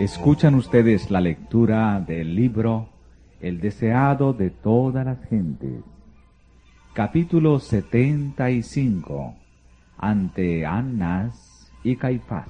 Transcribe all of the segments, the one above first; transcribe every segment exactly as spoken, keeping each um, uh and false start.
Escuchan ustedes la lectura del libro El deseado de todas las gentes, capítulo setenta y cinco, ante Anás y Caifás.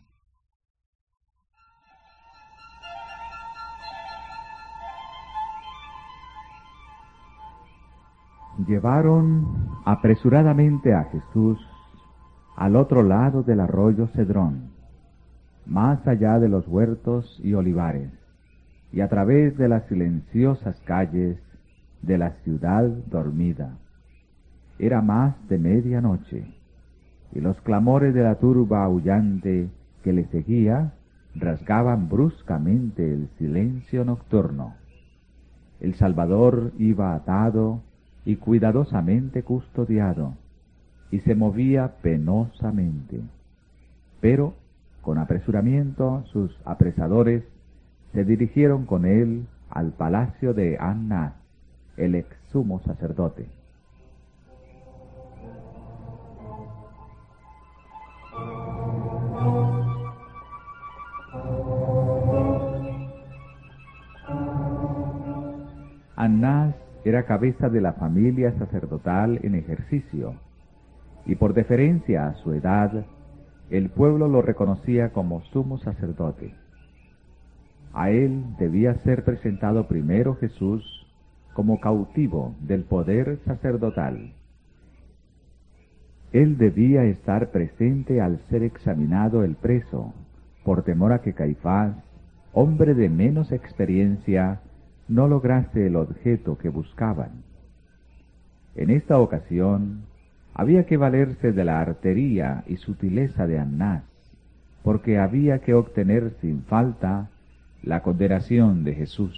Llevaron apresuradamente a Jesús al otro lado del arroyo Cedrón, más allá de los huertos y olivares, y a través de las silenciosas calles de la ciudad dormida. Era más de medianoche, y los clamores de la turba aullante que le seguía rasgaban bruscamente el silencio nocturno. El Salvador iba atado y cuidadosamente custodiado, y se movía penosamente. Pero, con apresuramiento, sus apresadores se dirigieron con él al palacio de Anás, el ex sumo sacerdote. Anás era cabeza de la familia sacerdotal en ejercicio, y por deferencia a su edad, el pueblo lo reconocía como sumo sacerdote. A él debía ser presentado primero Jesús como cautivo del poder sacerdotal. Él debía estar presente al ser examinado el preso, por temor a que Caifás, hombre de menos experiencia, no lograse el objeto que buscaban. En esta ocasión, había que valerse de la artería y sutileza de Anás, porque había que obtener sin falta la condenación de Jesús.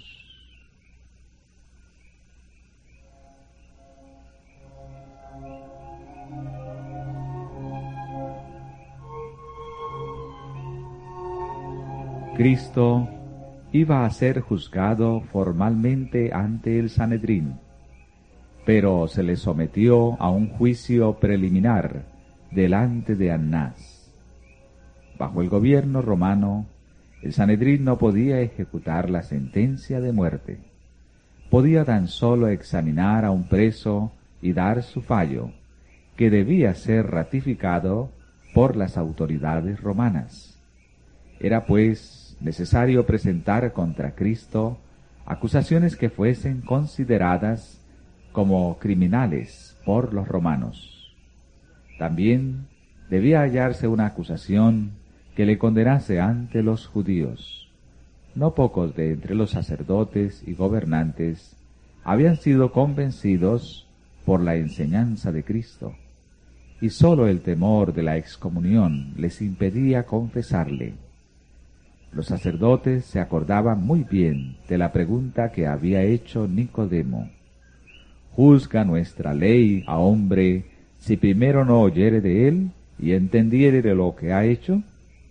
Cristo iba a ser juzgado formalmente ante el Sanedrín, pero se le sometió a un juicio preliminar delante de Anás. Bajo el gobierno romano, el Sanedrín no podía ejecutar la sentencia de muerte. Podía tan solo examinar a un preso y dar su fallo, que debía ser ratificado por las autoridades romanas. Era pues necesario presentar contra Cristo acusaciones que fuesen consideradas como criminales por los romanos. También debía hallarse una acusación que le condenase ante los judíos. No pocos de entre los sacerdotes y gobernantes habían sido convencidos por la enseñanza de Cristo, y sólo el temor de la excomunión les impedía confesarle. Los sacerdotes se acordaban muy bien de la pregunta que había hecho Nicodemo: ¿juzga nuestra ley a hombre si primero no oyere de él y entendiere de lo que ha hecho?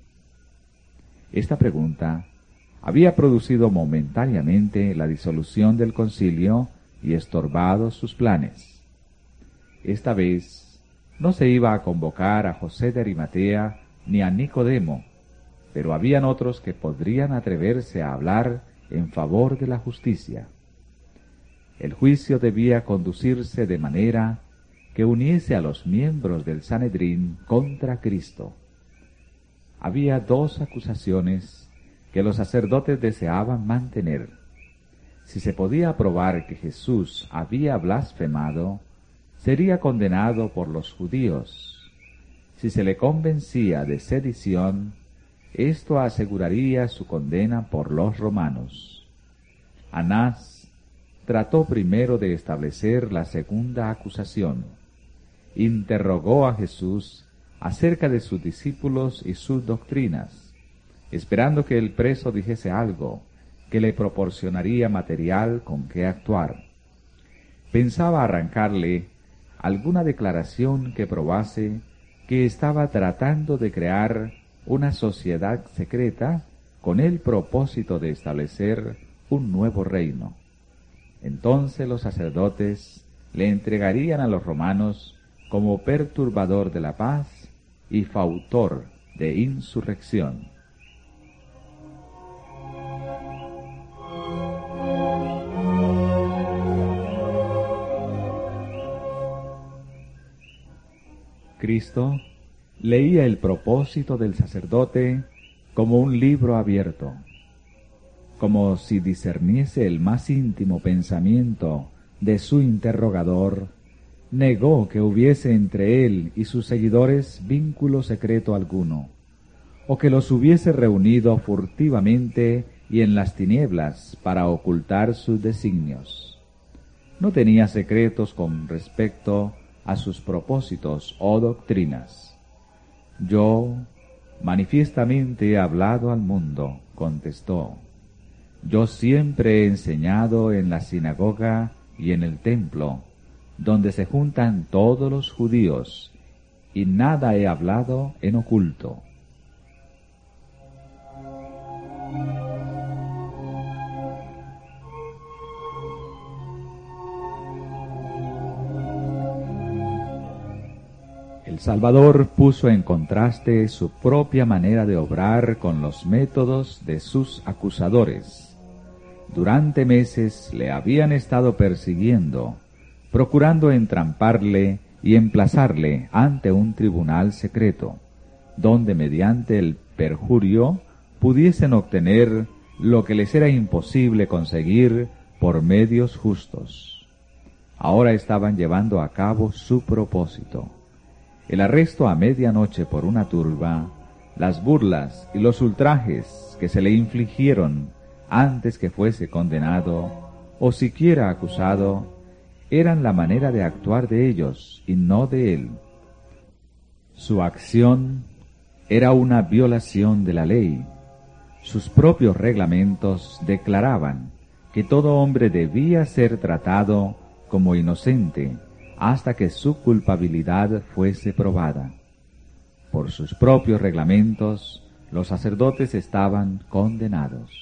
Esta pregunta había producido momentáneamente la disolución del concilio y estorbado sus planes. Esta vez no se iba a convocar a José de Arimatea ni a Nicodemo, pero habían otros que podrían atreverse a hablar en favor de la justicia. El juicio debía conducirse de manera que uniese a los miembros del Sanedrín contra Cristo. Había dos acusaciones que los sacerdotes deseaban mantener. Si se podía probar que Jesús había blasfemado, sería condenado por los judíos. Si se le convencía de sedición, esto aseguraría su condena por los romanos. Anás trató primero de establecer la segunda acusación. Interrogó a Jesús acerca de sus discípulos y sus doctrinas, esperando que el preso dijese algo que le proporcionaría material con que actuar. Pensaba arrancarle alguna declaración que probase que estaba tratando de crear una sociedad secreta con el propósito de establecer un nuevo reino. Entonces los sacerdotes le entregarían a los romanos como perturbador de la paz y fautor de insurrección. Cristo leía el propósito del sacerdote como un libro abierto, como si discerniese el más íntimo pensamiento de su interrogador. Negó que hubiese entre él y sus seguidores vínculo secreto alguno, o que los hubiese reunido furtivamente y en las tinieblas para ocultar sus designios. No tenía secretos con respecto a sus propósitos o doctrinas. Yo manifiestamente he hablado al mundo, contestó. Yo siempre he enseñado en la sinagoga y en el templo, donde se juntan todos los judíos, y nada he hablado en oculto. El Salvador puso en contraste su propia manera de obrar con los métodos de sus acusadores. Durante meses le habían estado persiguiendo, procurando entramparle y emplazarle ante un tribunal secreto, donde mediante el perjurio pudiesen obtener lo que les era imposible conseguir por medios justos. Ahora estaban llevando a cabo su propósito: el arresto a medianoche por una turba, las burlas y los ultrajes que se le infligieron antes que fuese condenado o siquiera acusado, eran la manera de actuar de ellos y no de él. Su acción era una violación de la ley. Sus propios reglamentos declaraban que todo hombre debía ser tratado como inocente hasta que su culpabilidad fuese probada. Por sus propios reglamentos, los sacerdotes estaban condenados.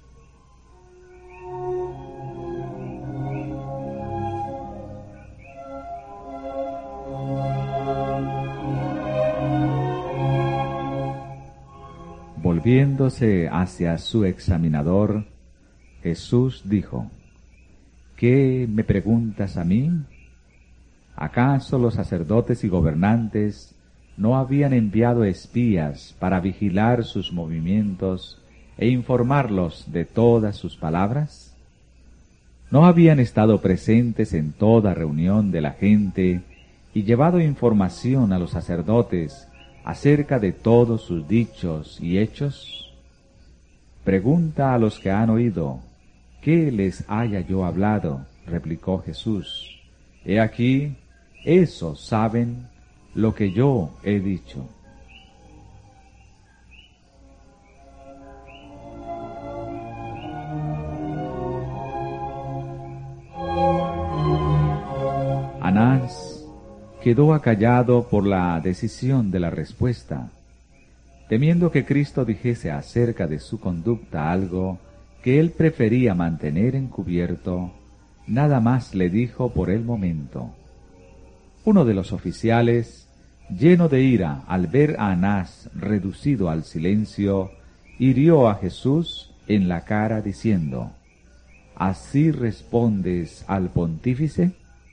Volviéndose hacia su examinador, Jesús dijo: ¿Qué me preguntas a mí? ¿Acaso los sacerdotes y gobernantes no habían enviado espías para vigilar sus movimientos e informarlos de todas sus palabras? ¿No habían estado presentes en toda reunión de la gente y llevado información a los sacerdotes acerca de todos sus dichos y hechos? Pregunta a los que han oído, ¿qué les haya yo hablado? Replicó Jesús. He aquí, esos saben lo que yo he dicho. Anás quedó acallado por la decisión de la respuesta, temiendo que Cristo dijese acerca de su conducta algo que él prefería mantener encubierto. Nada más le dijo por el momento. Uno de los oficiales, lleno de ira al ver a Anás reducido al silencio, hirió a Jesús en la cara diciendo: ¿Así respondes al pontífice?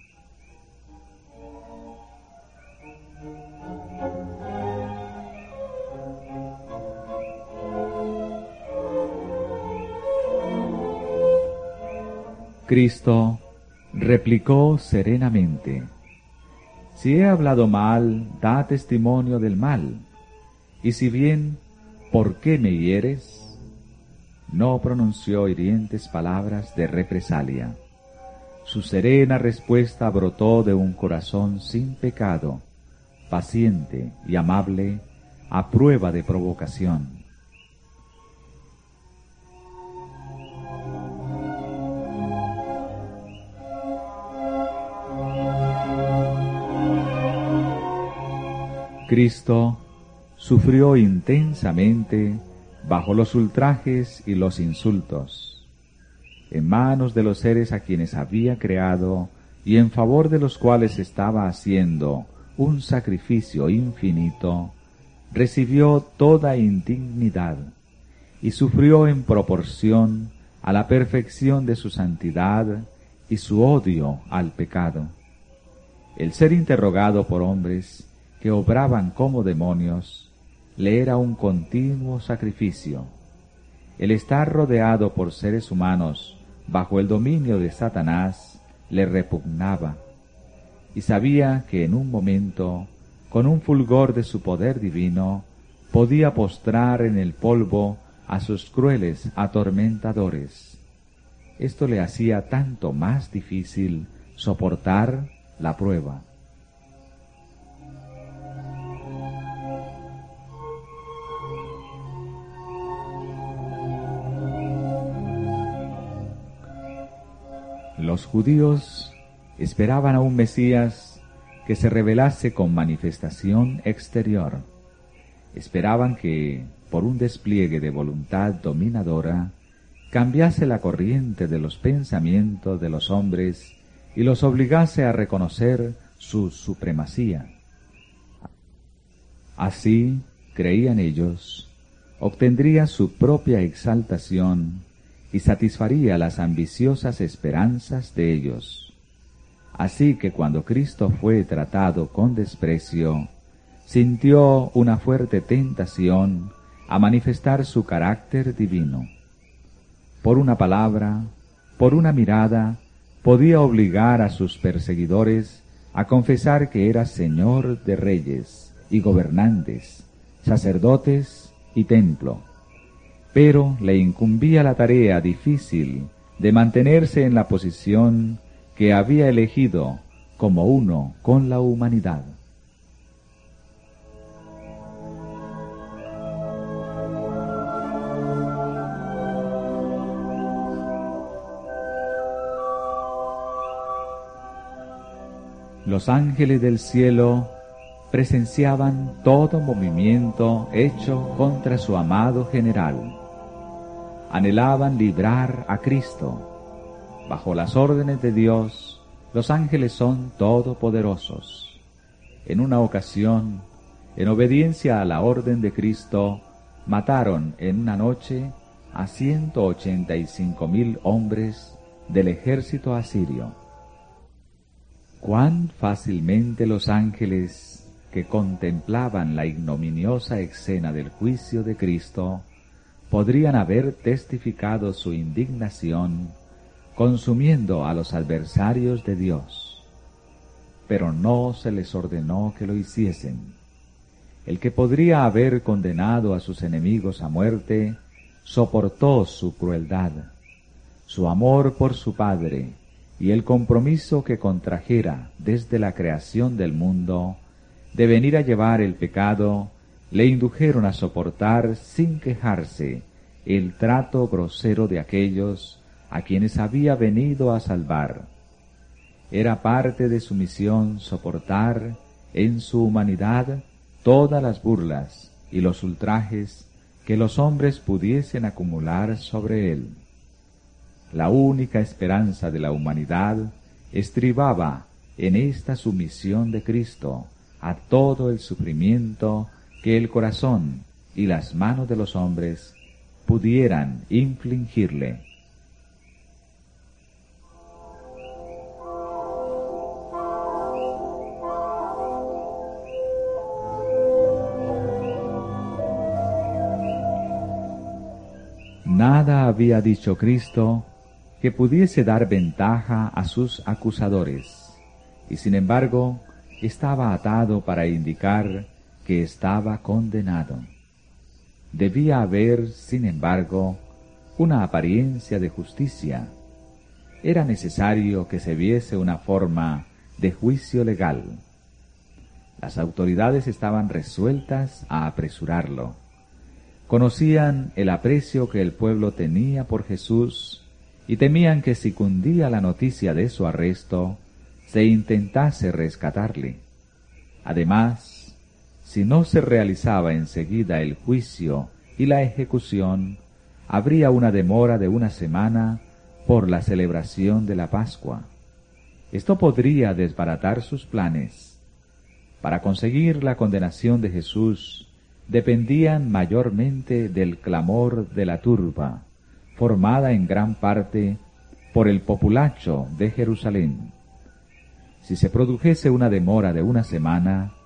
Cristo replicó serenamente: Si he hablado mal, da testimonio del mal, y si bien, ¿por qué me hieres? No pronunció hirientes palabras de represalia. Su serena respuesta brotó de un corazón sin pecado, paciente y amable, a prueba de provocación. Cristo sufrió intensamente bajo los ultrajes y los insultos, en manos de los seres a quienes había creado y en favor de los cuales estaba haciendo un sacrificio infinito. Recibió toda indignidad y sufrió en proporción a la perfección de su santidad y su odio al pecado. El ser interrogado por hombres que obraban como demonios, le era un continuo sacrificio. El estar rodeado por seres humanos bajo el dominio de Satanás le repugnaba, y sabía que en un momento, con un fulgor de su poder divino, podía postrar en el polvo a sus crueles atormentadores. Esto le hacía tanto más difícil soportar la prueba. Los judíos esperaban a un Mesías que se revelase con manifestación exterior. Esperaban que, por un despliegue de voluntad dominadora, cambiase la corriente de los pensamientos de los hombres y los obligase a reconocer su supremacía. Así, creían ellos, obtendría su propia exaltación y satisfaría las ambiciosas esperanzas de ellos. Así que cuando Cristo fue tratado con desprecio, sintió una fuerte tentación a manifestar su carácter divino. Por una palabra, por una mirada, podía obligar a sus perseguidores a confesar que era Señor de reyes y gobernantes, sacerdotes y templo. Pero le incumbía la tarea difícil de mantenerse en la posición que había elegido como uno con la humanidad. Los ángeles del cielo presenciaban todo movimiento hecho contra su amado general. Anhelaban librar a Cristo. Bajo las órdenes de Dios, los ángeles son todopoderosos. En una ocasión, en obediencia a la orden de Cristo, mataron en una noche a ciento ochenta y cinco mil hombres del ejército asirio. Cuán fácilmente los ángeles que contemplaban la ignominiosa escena del juicio de Cristo podrían haber testificado su indignación consumiendo a los adversarios de Dios. Pero no se les ordenó que lo hiciesen. El que podría haber condenado a sus enemigos a muerte, soportó su crueldad, su amor por su Padre, y el compromiso que contrajera desde la creación del mundo de venir a llevar el pecado, le indujeron a soportar sin quejarse el trato grosero de aquellos a quienes había venido a salvar. Era parte de su misión soportar en su humanidad todas las burlas y los ultrajes que los hombres pudiesen acumular sobre él. La única esperanza de la humanidad estribaba en esta sumisión de Cristo a todo el sufrimiento que el corazón y las manos de los hombres pudieran infligirle. Nada había dicho Cristo que pudiese dar ventaja a sus acusadores, y sin embargo estaba atado para indicar que estaba condenado. Debía haber, sin embargo, una apariencia de justicia. Era necesario que se viese una forma de juicio legal. Las autoridades estaban resueltas a apresurarlo. Conocían el aprecio que el pueblo tenía por Jesús y temían que si cundía la noticia de su arresto, se intentase rescatarle. Además, si no se realizaba enseguida el juicio y la ejecución, habría una demora de una semana por la celebración de la Pascua. Esto podría desbaratar sus planes. Para conseguir la condenación de Jesús, dependían mayormente del clamor de la turba, formada en gran parte por el populacho de Jerusalén. Si se produjese una demora de una semana,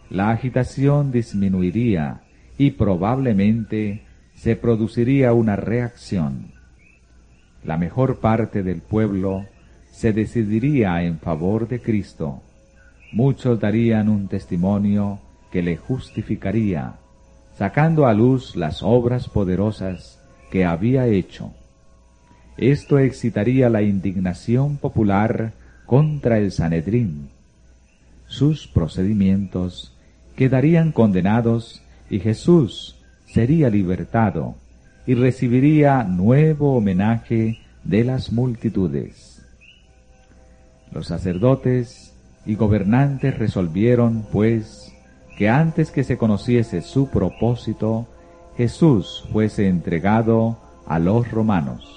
la agitación disminuiría y probablemente se produciría una reacción. La mejor parte del pueblo se decidiría en favor de Cristo. Muchos darían un testimonio que le justificaría, sacando a luz las obras poderosas que había hecho. Esto excitaría la indignación popular contra el Sanedrín. Sus procedimientos quedarían condenados y Jesús sería libertado y recibiría nuevo homenaje de las multitudes. Los sacerdotes y gobernantes resolvieron, pues, que antes que se conociese su propósito, Jesús fuese entregado a los romanos.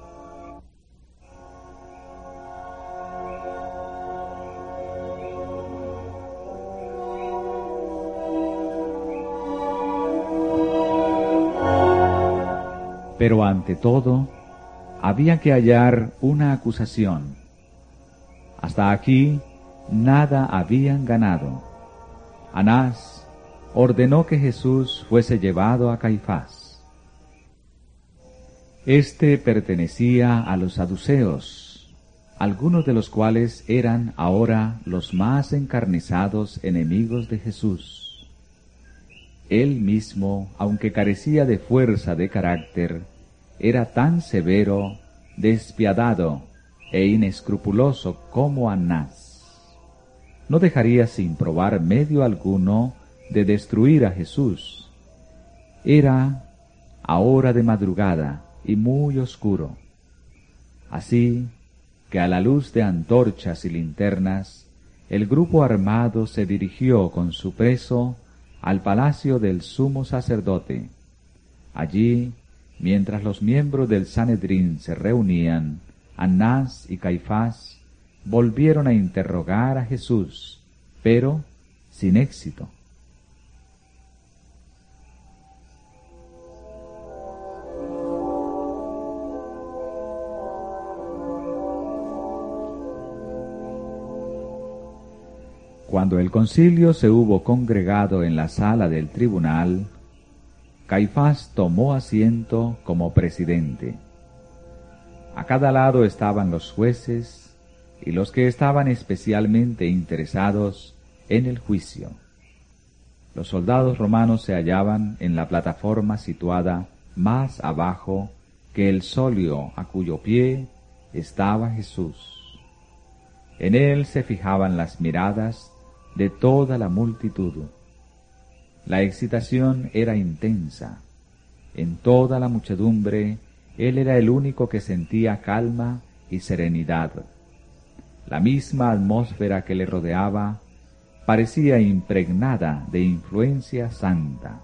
Pero ante todo, había que hallar una acusación. Hasta aquí nada habían ganado. Anás ordenó que Jesús fuese llevado a Caifás. Este pertenecía a los saduceos, algunos de los cuales eran ahora los más encarnizados enemigos de Jesús. Él mismo, aunque carecía de fuerza de carácter, era tan severo, despiadado e inescrupuloso como Anás. No dejaría sin probar medio alguno de destruir a Jesús. Era a hora de madrugada y muy oscuro. Así que a la luz de antorchas y linternas, el grupo armado se dirigió con su preso al palacio del sumo sacerdote. Allí, mientras los miembros del Sanedrín se reunían, Anás y Caifás volvieron a interrogar a Jesús, pero sin éxito. Cuando el concilio se hubo congregado en la sala del tribunal, Caifás tomó asiento como presidente. A cada lado estaban los jueces y los que estaban especialmente interesados en el juicio. Los soldados romanos se hallaban en la plataforma situada más abajo que el solio a cuyo pie estaba Jesús. En él se fijaban las miradas de toda la multitud. La excitación era intensa. En toda la muchedumbre, él era el único que sentía calma y serenidad. La misma atmósfera que le rodeaba parecía impregnada de influencia santa.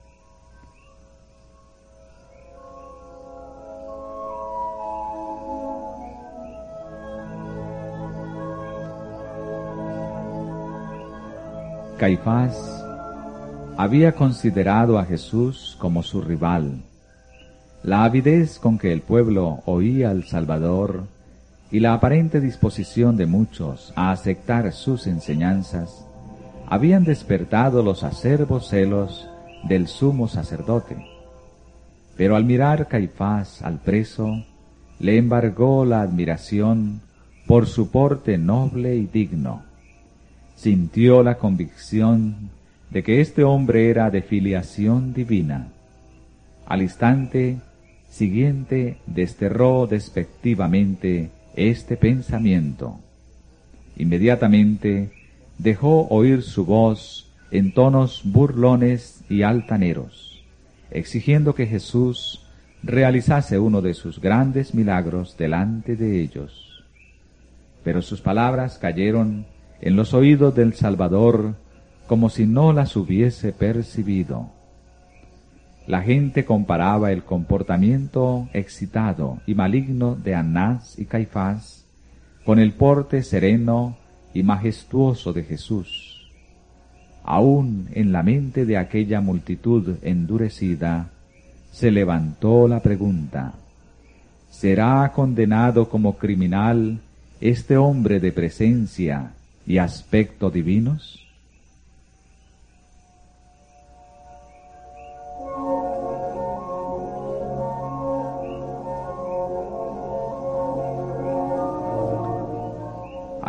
Caifás había considerado a Jesús como su rival. La avidez con que el pueblo oía al Salvador y la aparente disposición de muchos a aceptar sus enseñanzas habían despertado los acerbos celos del sumo sacerdote. Pero al mirar Caifás al preso, le embargó la admiración por su porte noble y digno. Sintió la convicción de que este hombre era de filiación divina. Al instante siguiente desterró despectivamente este pensamiento. Inmediatamente dejó oír su voz en tonos burlones y altaneros, exigiendo que Jesús realizase uno de sus grandes milagros delante de ellos. Pero sus palabras cayeron en los oídos del Salvador como si no las hubiese percibido. La gente comparaba el comportamiento excitado y maligno de Anás y Caifás con el porte sereno y majestuoso de Jesús. Aún en la mente de aquella multitud endurecida se levantó la pregunta: ¿será condenado como criminal este hombre de presencia y aspecto divinos?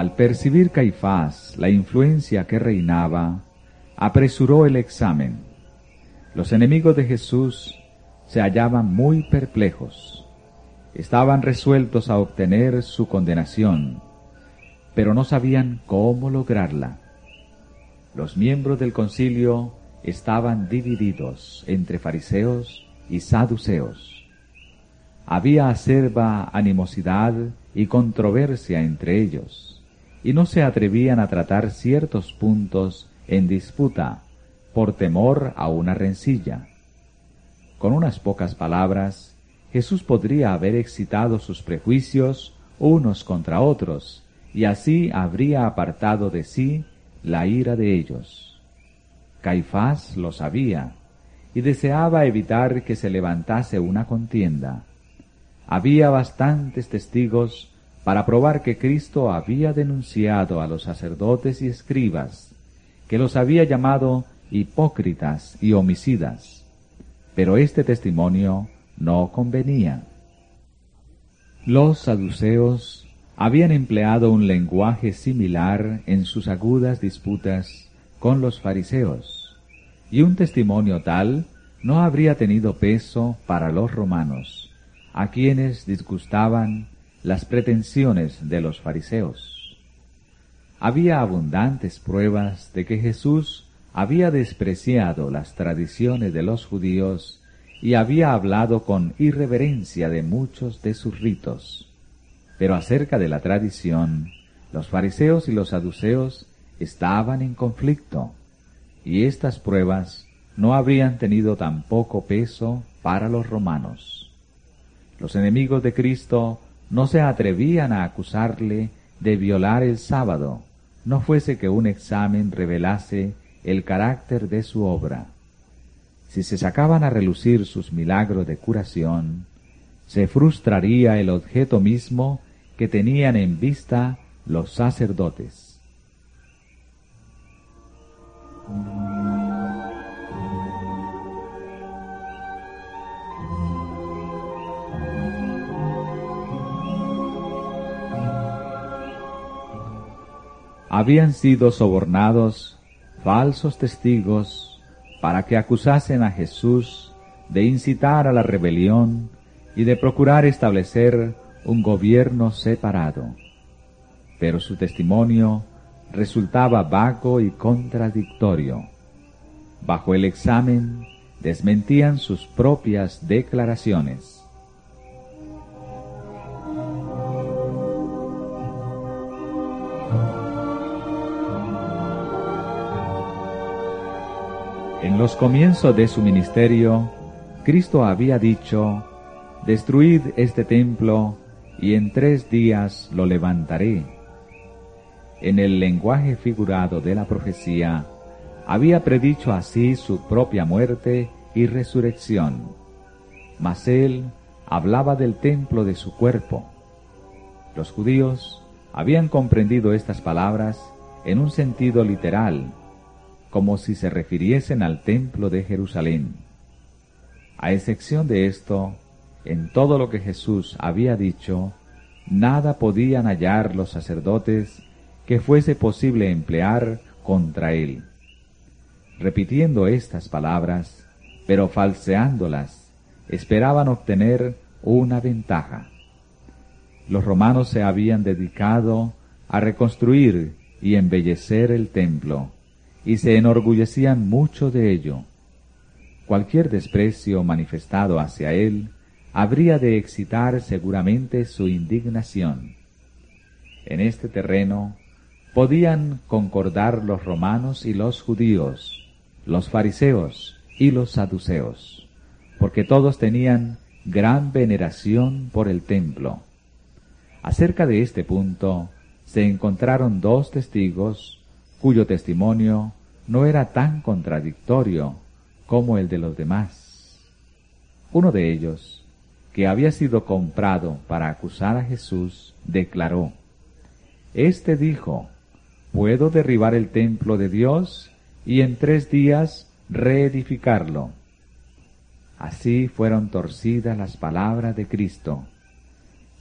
Al percibir Caifás la influencia que reinaba, apresuró el examen. Los enemigos de Jesús se hallaban muy perplejos. Estaban resueltos a obtener su condenación, pero no sabían cómo lograrla. Los miembros del concilio estaban divididos entre fariseos y saduceos. Había acerba animosidad y controversia entre ellos, y no se atrevían a tratar ciertos puntos en disputa por temor a una rencilla. Con unas pocas palabras, Jesús podría haber excitado sus prejuicios unos contra otros, y así habría apartado de sí la ira de ellos. Caifás lo sabía, y deseaba evitar que se levantase una contienda. Había bastantes testigos para probar que Cristo había denunciado a los sacerdotes y escribas, que los había llamado hipócritas y homicidas, pero este testimonio no convenía. Los saduceos habían empleado un lenguaje similar en sus agudas disputas con los fariseos, y un testimonio tal no habría tenido peso para los romanos, a quienes disgustaban las pretensiones de los fariseos. Había abundantes pruebas de que Jesús había despreciado las tradiciones de los judíos y había hablado con irreverencia de muchos de sus ritos. Pero acerca de la tradición, los fariseos y los saduceos estaban en conflicto, y estas pruebas no habrían tenido tampoco peso para los romanos. Los enemigos de Cristo no se atrevían a acusarle de violar el sábado, no fuese que un examen revelase el carácter de su obra. Si se sacaban a relucir sus milagros de curación, se frustraría el objeto mismo que tenían en vista los sacerdotes. Habían sido sobornados falsos testigos para que acusasen a Jesús de incitar a la rebelión y de procurar establecer un gobierno separado. Pero su testimonio resultaba vago y contradictorio. Bajo el examen desmentían sus propias declaraciones. En los comienzos de su ministerio, Cristo había dicho: «Destruid este templo, y en tres días lo levantaré». En el lenguaje figurado de la profecía, había predicho así su propia muerte y resurrección. Mas él hablaba del templo de su cuerpo. Los judíos habían comprendido estas palabras en un sentido literal, como si se refiriesen al templo de Jerusalén. A excepción de esto, en todo lo que Jesús había dicho, nada podían hallar los sacerdotes que fuese posible emplear contra él. Repitiendo estas palabras, pero falseándolas, esperaban obtener una ventaja. Los romanos se habían dedicado a reconstruir y embellecer el templo, y se enorgullecían mucho de ello. Cualquier desprecio manifestado hacia él habría de excitar seguramente su indignación. En este terreno podían concordar los romanos y los judíos, los fariseos y los saduceos, porque todos tenían gran veneración por el templo. Acerca de este punto se encontraron dos testigos cuyo testimonio no era tan contradictorio como el de los demás. Uno de ellos, que había sido comprado para acusar a Jesús, declaró: «Este dijo, puedo derribar el templo de Dios y en tres días reedificarlo». Así fueron torcidas las palabras de Cristo.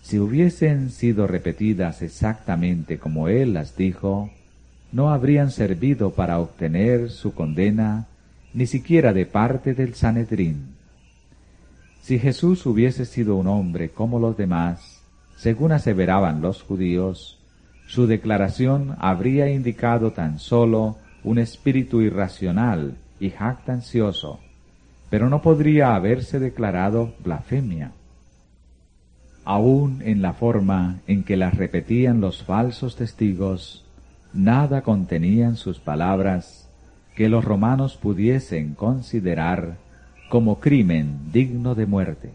si hubiesen sido repetidas exactamente como él las dijo, no habrían servido para obtener su condena ni siquiera de parte del Sanedrín. Si Jesús hubiese sido un hombre como los demás, según aseveraban los judíos, su declaración habría indicado tan solo un espíritu irracional y jactancioso, pero no podría haberse declarado blasfemia. Aún en la forma en que las repetían los falsos testigos, nada contenían sus palabras que los romanos pudiesen considerar como crimen digno de muerte.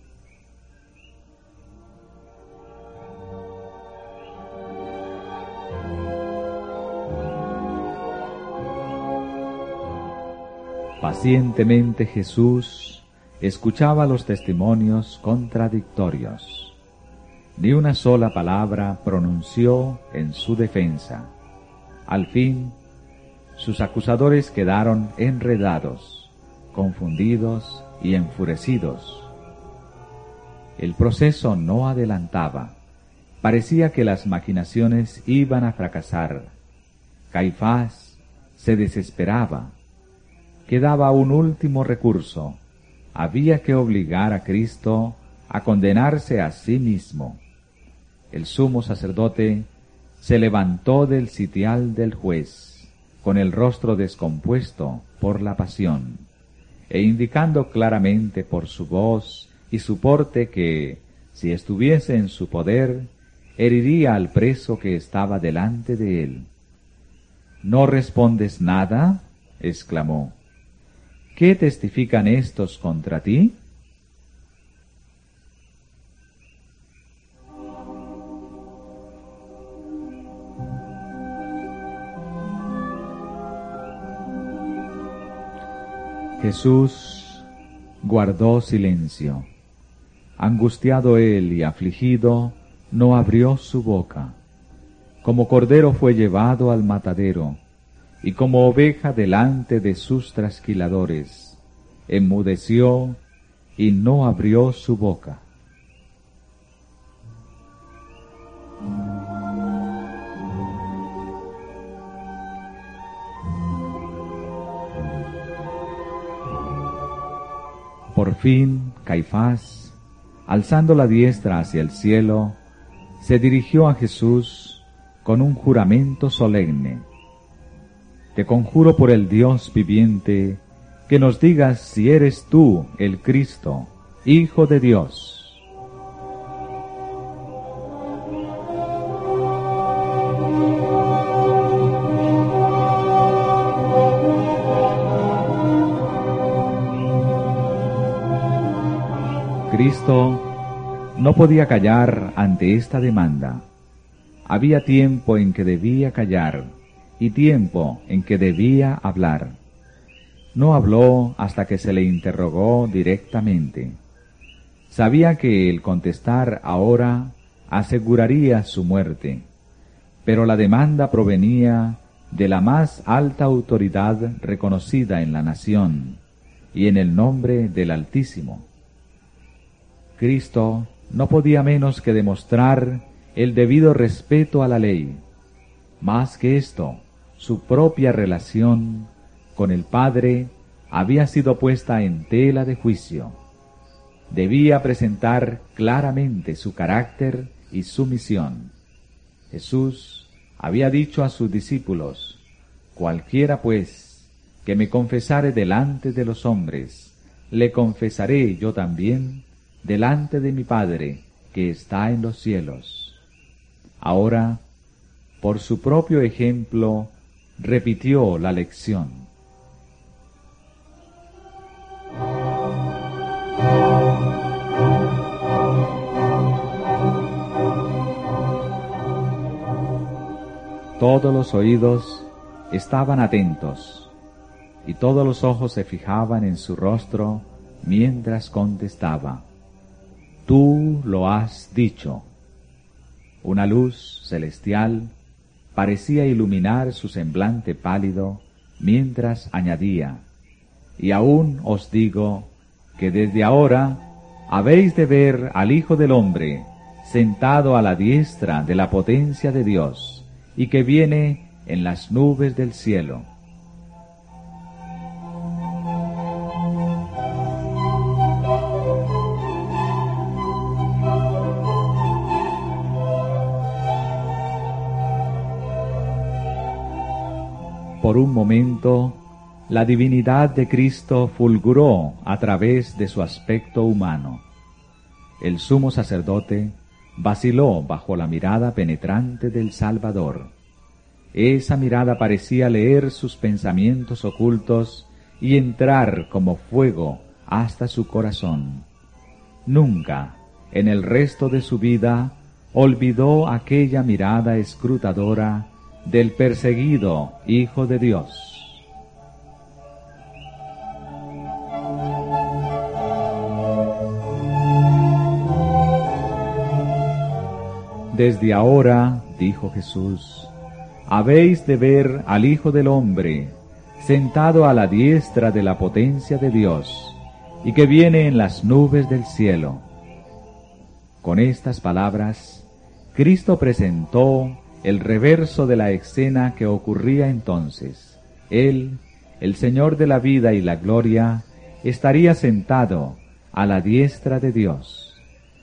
Pacientemente Jesús escuchaba los testimonios contradictorios. Ni una sola palabra pronunció en su defensa. Al fin, sus acusadores quedaron enredados, confundidos y enfurecidos. El proceso no adelantaba. Parecía que las maquinaciones iban a fracasar. Caifás se desesperaba. Quedaba un último recurso. Había que obligar a Cristo a condenarse a sí mismo. El sumo sacerdote se levantó del sitial del juez, con el rostro descompuesto por la pasión, e indicando claramente por su voz y su porte que, si estuviese en su poder, heriría al preso que estaba delante de él. ¿No respondes nada?, exclamó. ¿Qué testifican estos contra ti? Jesús guardó silencio. Angustiado él y afligido, no abrió su boca. Como cordero fue llevado al matadero, y como oveja delante de sus trasquiladores, enmudeció y no abrió su boca. Por fin, Caifás, alzando la diestra hacia el cielo, se dirigió a Jesús con un juramento solemne. Te conjuro por el Dios viviente, que nos digas si eres tú el Cristo, Hijo de Dios. Cristo no podía callar ante esta demanda. Había tiempo en que debía callar y tiempo en que debía hablar. No habló hasta que se le interrogó directamente. Sabía que el contestar ahora aseguraría su muerte, pero la demanda provenía de la más alta autoridad reconocida en la nación y en el nombre del Altísimo. Cristo no podía menos que demostrar el debido respeto a la ley. Más que esto, su propia relación con el Padre había sido puesta en tela de juicio. Debía presentar claramente su carácter y su misión. Jesús había dicho a sus discípulos: cualquiera pues que me confesare delante de los hombres, le confesaré yo también delante de mi Padre que está en los cielos. Ahora, por su propio ejemplo, repitió la lección. Todos los oídos estaban atentos, y todos los ojos se fijaban en su rostro mientras contestaba: Tú lo has dicho. Una luz celestial parecía iluminar su semblante pálido, mientras añadía: y aún os digo que desde ahora habéis de ver al Hijo del Hombre sentado a la diestra de la potencia de Dios, y que viene en las nubes del cielo. Por un momento, la divinidad de Cristo fulguró a través de su aspecto humano. El sumo sacerdote vaciló bajo la mirada penetrante del Salvador. Esa mirada parecía leer sus pensamientos ocultos y entrar como fuego hasta su corazón. Nunca, en el resto de su vida, olvidó aquella mirada escrutadora del perseguido Hijo de Dios. Desde ahora, dijo Jesús, habéis de ver al Hijo del Hombre sentado a la diestra de la potencia de Dios, y que viene en las nubes del cielo. Con estas palabras, Cristo presentó el reverso de la escena que ocurría entonces. Él, el Señor de la vida y la gloria, estaría sentado a la diestra de Dios.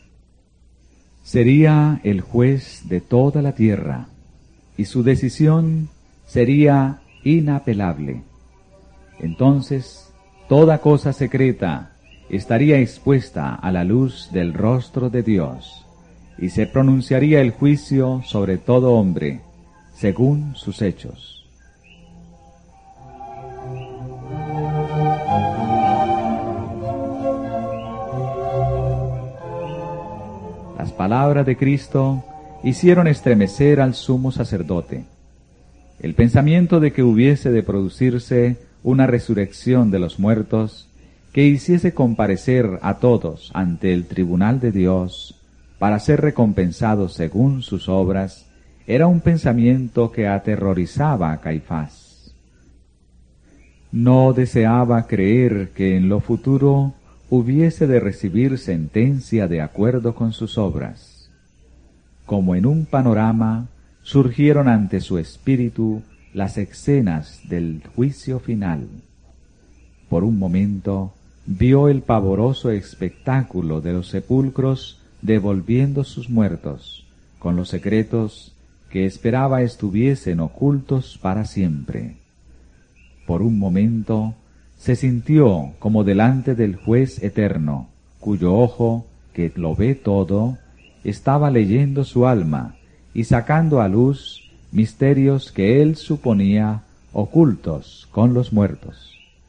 Sería el juez de toda la tierra, y su decisión sería inapelable. Entonces, toda cosa secreta estaría expuesta a la luz del rostro de Dios, y se pronunciaría el juicio sobre todo hombre, según sus hechos. Las palabras de Cristo hicieron estremecer al sumo sacerdote. El pensamiento de que hubiese de producirse una resurrección de los muertos, que hiciese comparecer a todos ante el tribunal de Dios, para ser recompensados según sus obras, era un pensamiento que aterrorizaba a Caifás. No deseaba creer que en lo futuro hubiese de recibir sentencia de acuerdo con sus obras. Como en un panorama, surgieron ante su espíritu las escenas del juicio final. Por un momento, vio el pavoroso espectáculo de los sepulcros devolviendo sus muertos, con los secretos que esperaba estuviesen ocultos para siempre. Por un momento se sintió como delante del juez eterno, cuyo ojo, que lo ve todo, estaba leyendo su alma y sacando a luz misterios que él suponía ocultos con los muertos.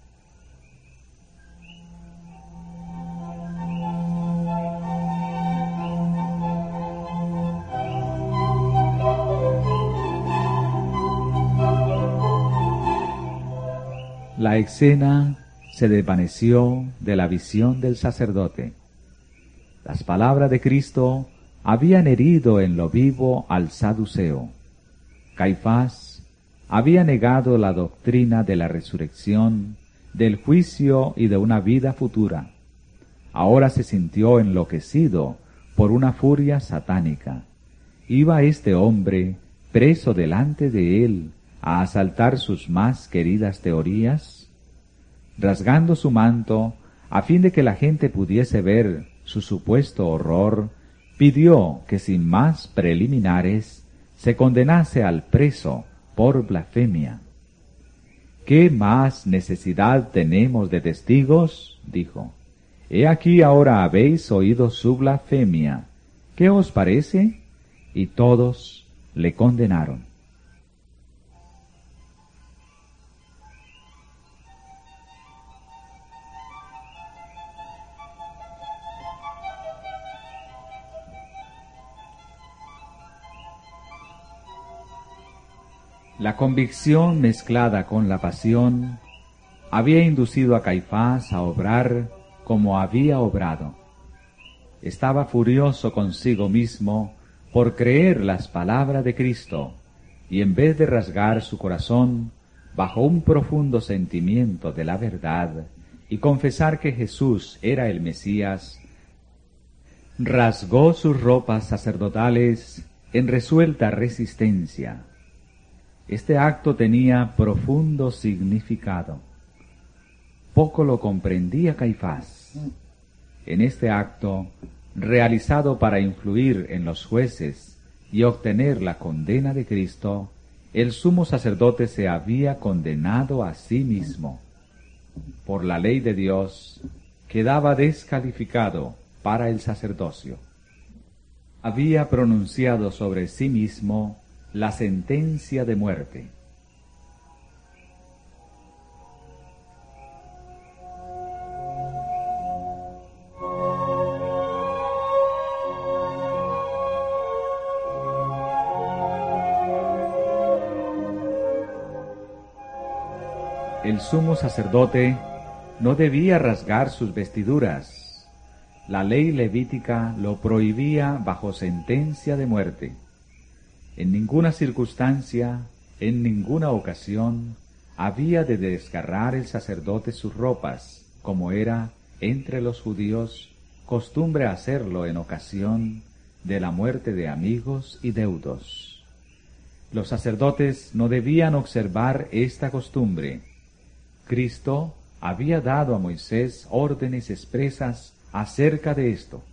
La escena se desvaneció de la visión del sacerdote. Las palabras de Cristo habían herido en lo vivo al saduceo. Caifás había negado la doctrina de la resurrección, del juicio y de una vida futura. Ahora se sintió enloquecido por una furia satánica. ¿Iba este hombre, preso delante de él, a asaltar sus más queridas teorías? Rasgando su manto, a fin de que la gente pudiese ver su supuesto horror, pidió que sin más preliminares se condenase al preso por blasfemia. ¿Qué más necesidad tenemos de testigos?, dijo. He aquí ahora habéis oído su blasfemia. ¿Qué os parece? Y todos le condenaron. La convicción mezclada con la pasión había inducido a Caifás a obrar como había obrado. Estaba furioso consigo mismo por creer las palabras de Cristo, y en vez de rasgar su corazón bajo un profundo sentimiento de la verdad y confesar que Jesús era el Mesías, rasgó sus ropas sacerdotales en resuelta resistencia. Este acto tenía profundo significado. Poco lo comprendía Caifás. En este acto, realizado para influir en los jueces y obtener la condena de Cristo, el sumo sacerdote se había condenado a sí mismo. Por la ley de Dios, quedaba descalificado para el sacerdocio. Había pronunciado sobre sí mismo la sentencia de muerte. El sumo sacerdote no debía rasgar sus vestiduras. La ley levítica lo prohibía bajo sentencia de muerte. En ninguna circunstancia, en ninguna ocasión, había de desgarrar el sacerdote sus ropas, como era, entre los judíos, costumbre hacerlo en ocasión de la muerte de amigos y deudos. Los sacerdotes no debían observar esta costumbre. Cristo había dado a Moisés órdenes expresas acerca de esto.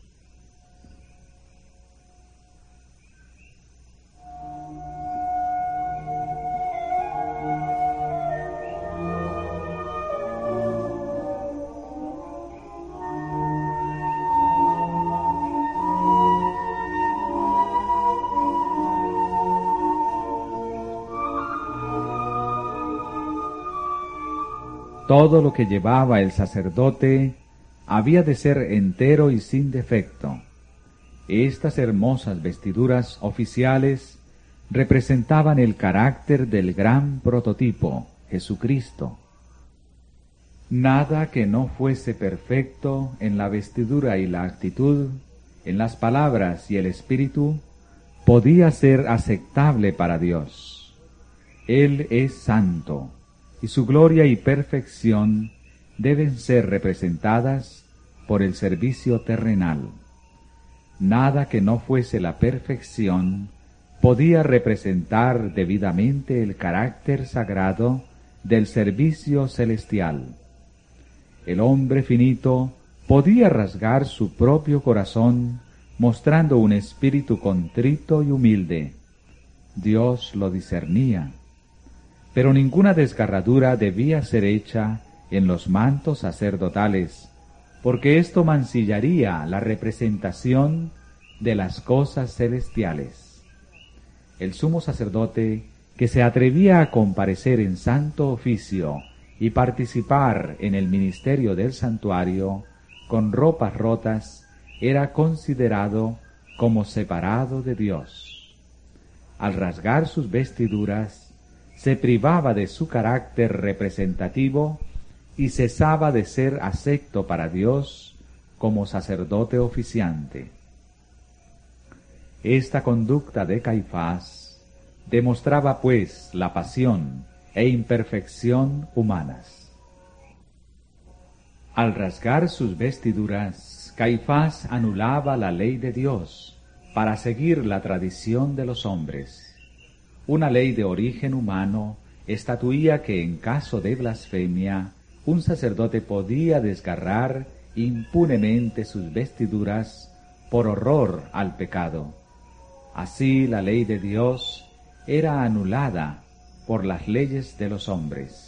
Todo lo que llevaba el sacerdote había de ser entero y sin defecto. Estas hermosas vestiduras oficiales representaban el carácter del gran prototipo, Jesucristo. Nada que no fuese perfecto en la vestidura y la actitud, en las palabras y el espíritu, podía ser aceptable para Dios. Él es santo, y su gloria y perfección deben ser representadas por el servicio terrenal. Nada que no fuese la perfección podía representar debidamente el carácter sagrado del servicio celestial. El hombre finito podía rasgar su propio corazón mostrando un espíritu contrito y humilde. Dios lo discernía. Pero ninguna desgarradura debía ser hecha en los mantos sacerdotales, porque esto mancillaría la representación de las cosas celestiales. El sumo sacerdote, que se atrevía a comparecer en santo oficio y participar en el ministerio del santuario con ropas rotas, era considerado como separado de Dios. Al rasgar sus vestiduras, se privaba de su carácter representativo y cesaba de ser acepto para Dios como sacerdote oficiante. Esta conducta de Caifás demostraba pues la pasión e imperfección humanas. Al rasgar sus vestiduras, Caifás anulaba la ley de Dios para seguir la tradición de los hombres. Una ley de origen humano estatuía que en caso de blasfemia, un sacerdote podía desgarrar impunemente sus vestiduras por horror al pecado. Así la ley de Dios era anulada por las leyes de los hombres.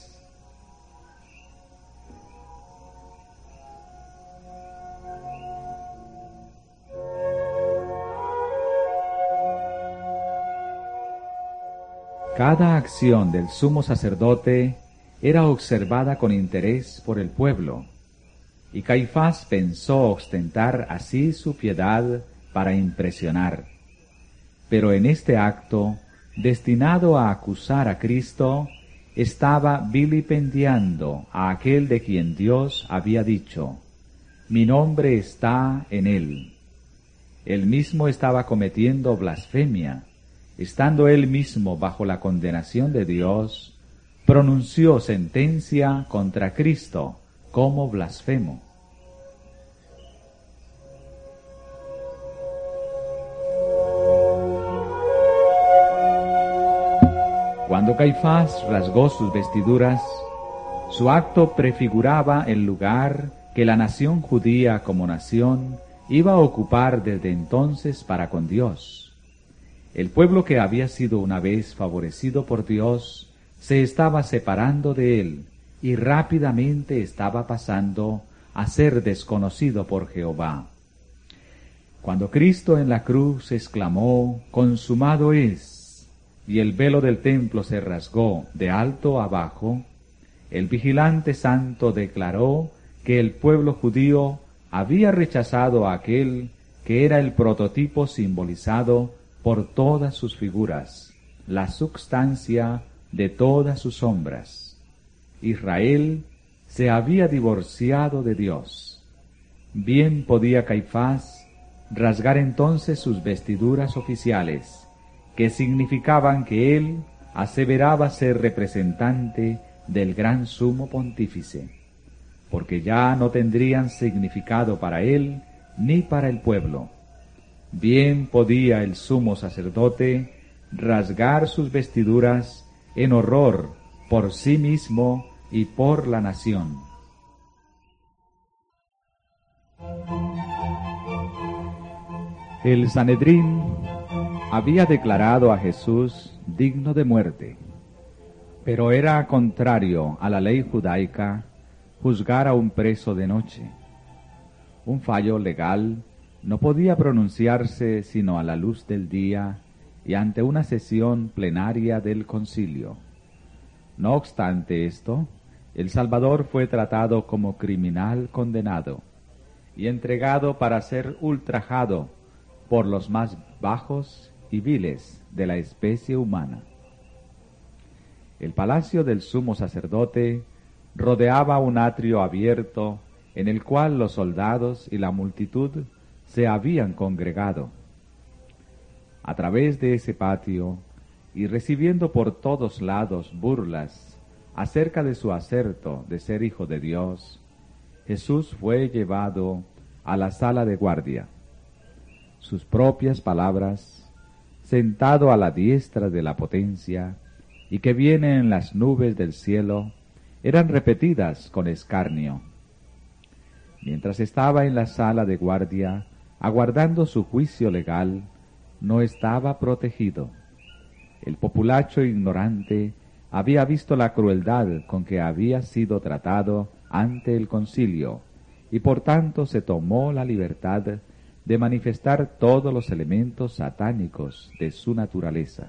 Cada acción del sumo sacerdote era observada con interés por el pueblo, y Caifás pensó ostentar así su piedad para impresionar. Pero en este acto, destinado a acusar a Cristo, estaba vilipendiando a aquel de quien Dios había dicho: «Mi nombre está en él». Él mismo estaba cometiendo blasfemia. Estando él mismo bajo la condenación de Dios, pronunció sentencia contra Cristo como blasfemo. Caifás rasgó sus vestiduras, su acto prefiguraba el lugar que la nación judía como nación iba a ocupar desde entonces para con Dios. El pueblo que había sido una vez favorecido por Dios se estaba separando de él y rápidamente estaba pasando a ser desconocido por Jehová. Cuando Cristo en la cruz exclamó, «Consumado es», y el velo del templo se rasgó de alto a bajo, el vigilante santo declaró que el pueblo judío había rechazado a aquel que era el prototipo simbolizado por todas sus figuras, la substancia de todas sus sombras. Israel se había divorciado de Dios. Bien podía Caifás rasgar entonces sus vestiduras oficiales, que significaban que él aseveraba ser representante del gran sumo pontífice, porque ya no tendrían significado para él ni para el pueblo. Bien podía el sumo sacerdote rasgar sus vestiduras en horror por sí mismo y por la nación. El Sanedrín había declarado a Jesús digno de muerte, pero era contrario a la ley judaica juzgar a un preso de noche. Un fallo legal no podía pronunciarse sino a la luz del día y ante una sesión plenaria del concilio. No obstante esto, el Salvador fue tratado como criminal condenado y entregado para ser ultrajado por los más bajos y viles de la especie humana. El palacio del sumo sacerdote rodeaba un atrio abierto en el cual los soldados y la multitud se habían congregado. A través de ese patio, y recibiendo por todos lados burlas acerca de su acerto de ser hijo de Dios, Jesús fue llevado a la sala de guardia. Sus propias palabras, sentado a la diestra de la potencia, y que viene en las nubes del cielo, eran repetidas con escarnio. Mientras estaba en la sala de guardia, aguardando su juicio legal, no estaba protegido. El populacho ignorante había visto la crueldad con que había sido tratado ante el concilio, y por tanto se tomó la libertad de manifestar todos los elementos satánicos de su naturaleza.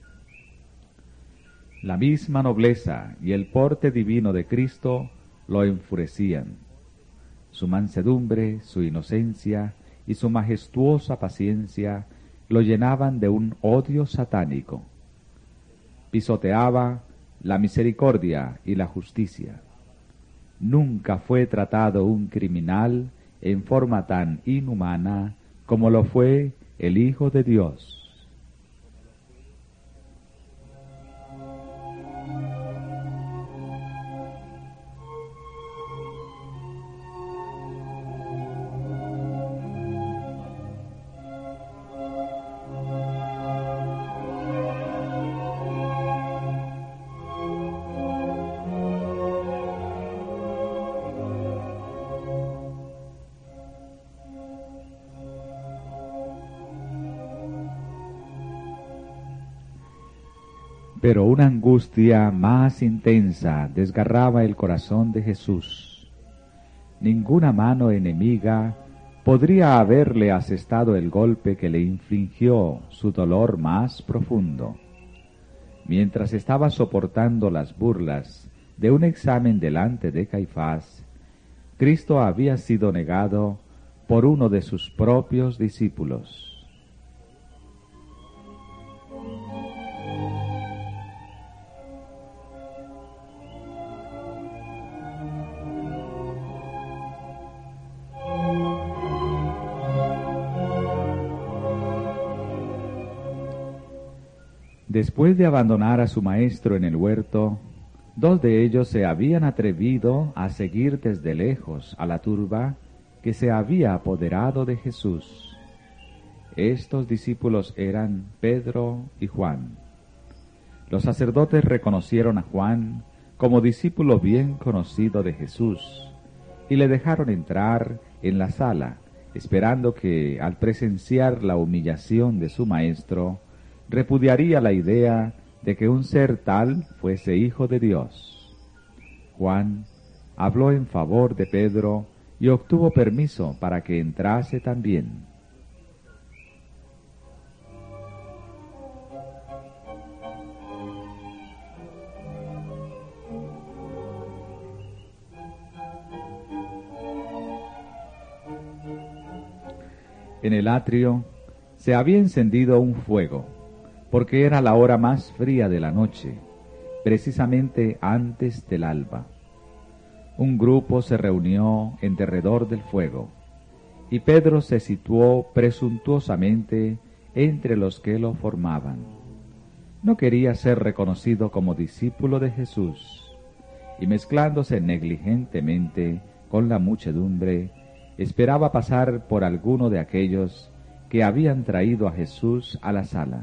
La misma nobleza y el porte divino de Cristo lo enfurecían. Su mansedumbre, su inocencia y su majestuosa paciencia lo llenaban de un odio satánico. Pisoteaba la misericordia y la justicia. Nunca fue tratado un criminal en forma tan inhumana como lo fue el Hijo de Dios. Pero una angustia más intensa desgarraba el corazón de Jesús. Ninguna mano enemiga podría haberle asestado el golpe que le infligió su dolor más profundo. Mientras estaba soportando las burlas de un examen delante de Caifás, Cristo había sido negado por uno de sus propios discípulos. Después de abandonar a su maestro en el huerto, dos de ellos se habían atrevido a seguir desde lejos a la turba que se había apoderado de Jesús. Estos discípulos eran Pedro y Juan. Los sacerdotes reconocieron a Juan como discípulo bien conocido de Jesús y le dejaron entrar en la sala, esperando que, al presenciar la humillación de su maestro, repudiaría la idea de que un ser tal fuese hijo de Dios. Juan habló en favor de Pedro y obtuvo permiso para que entrase también. En el atrio se había encendido un fuego, porque era la hora más fría de la noche, precisamente antes del alba. Un grupo se reunió en derredor del fuego, y Pedro se situó presuntuosamente entre los que lo formaban. No quería ser reconocido como discípulo de Jesús, y mezclándose negligentemente con la muchedumbre, esperaba pasar por alguno de aquellos que habían traído a Jesús a la sala.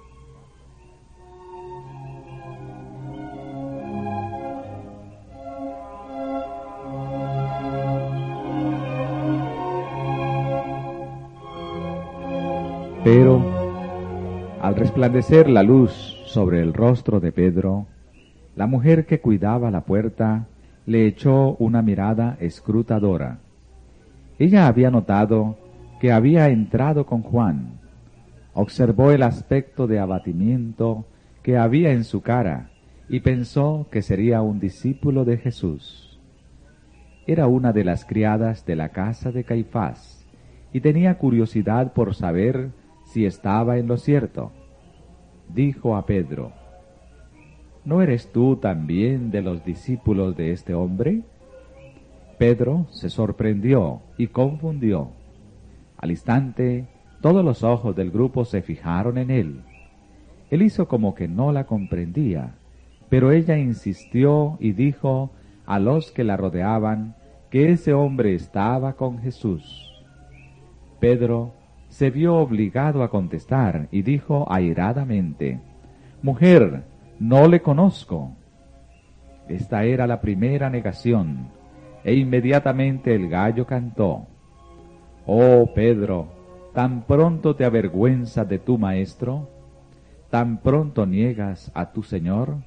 Pero, al resplandecer la luz sobre el rostro de Pedro, la mujer que cuidaba la puerta le echó una mirada escrutadora. Ella había notado que había entrado con Juan, observó el aspecto de abatimiento que había en su cara y pensó que sería un discípulo de Jesús. Era una de las criadas de la casa de Caifás y tenía curiosidad por saber si estaba en lo cierto. Dijo a Pedro: ¿No eres tú también de los discípulos de este hombre? Pedro se sorprendió y confundió. Al instante, todos los ojos del grupo se fijaron en él. Él hizo como que no la comprendía, pero ella insistió y dijo a los que la rodeaban que ese hombre estaba con Jesús. Pedro se vio obligado a contestar y dijo airadamente: «Mujer, no le conozco». Esta era la primera negación, e inmediatamente el gallo cantó. «Oh Pedro, ¿tan pronto te avergüenzas de tu maestro? ¿Tan pronto niegas a tu Señor?»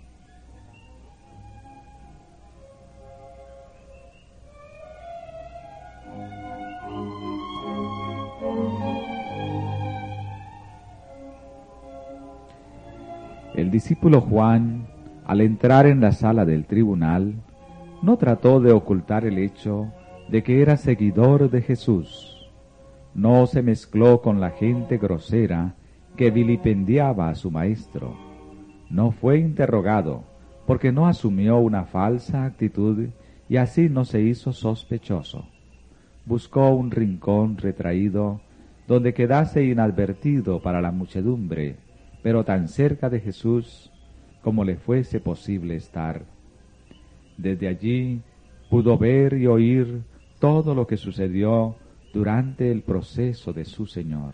El discípulo Juan, al entrar en la sala del tribunal, no trató de ocultar el hecho de que era seguidor de Jesús. No se mezcló con la gente grosera que vilipendiaba a su maestro. No fue interrogado, porque no asumió una falsa actitud y así no se hizo sospechoso. Buscó un rincón retraído donde quedase inadvertido para la muchedumbre, pero tan cerca de Jesús como le fuese posible estar. Desde allí pudo ver y oír todo lo que sucedió durante el proceso de su Señor.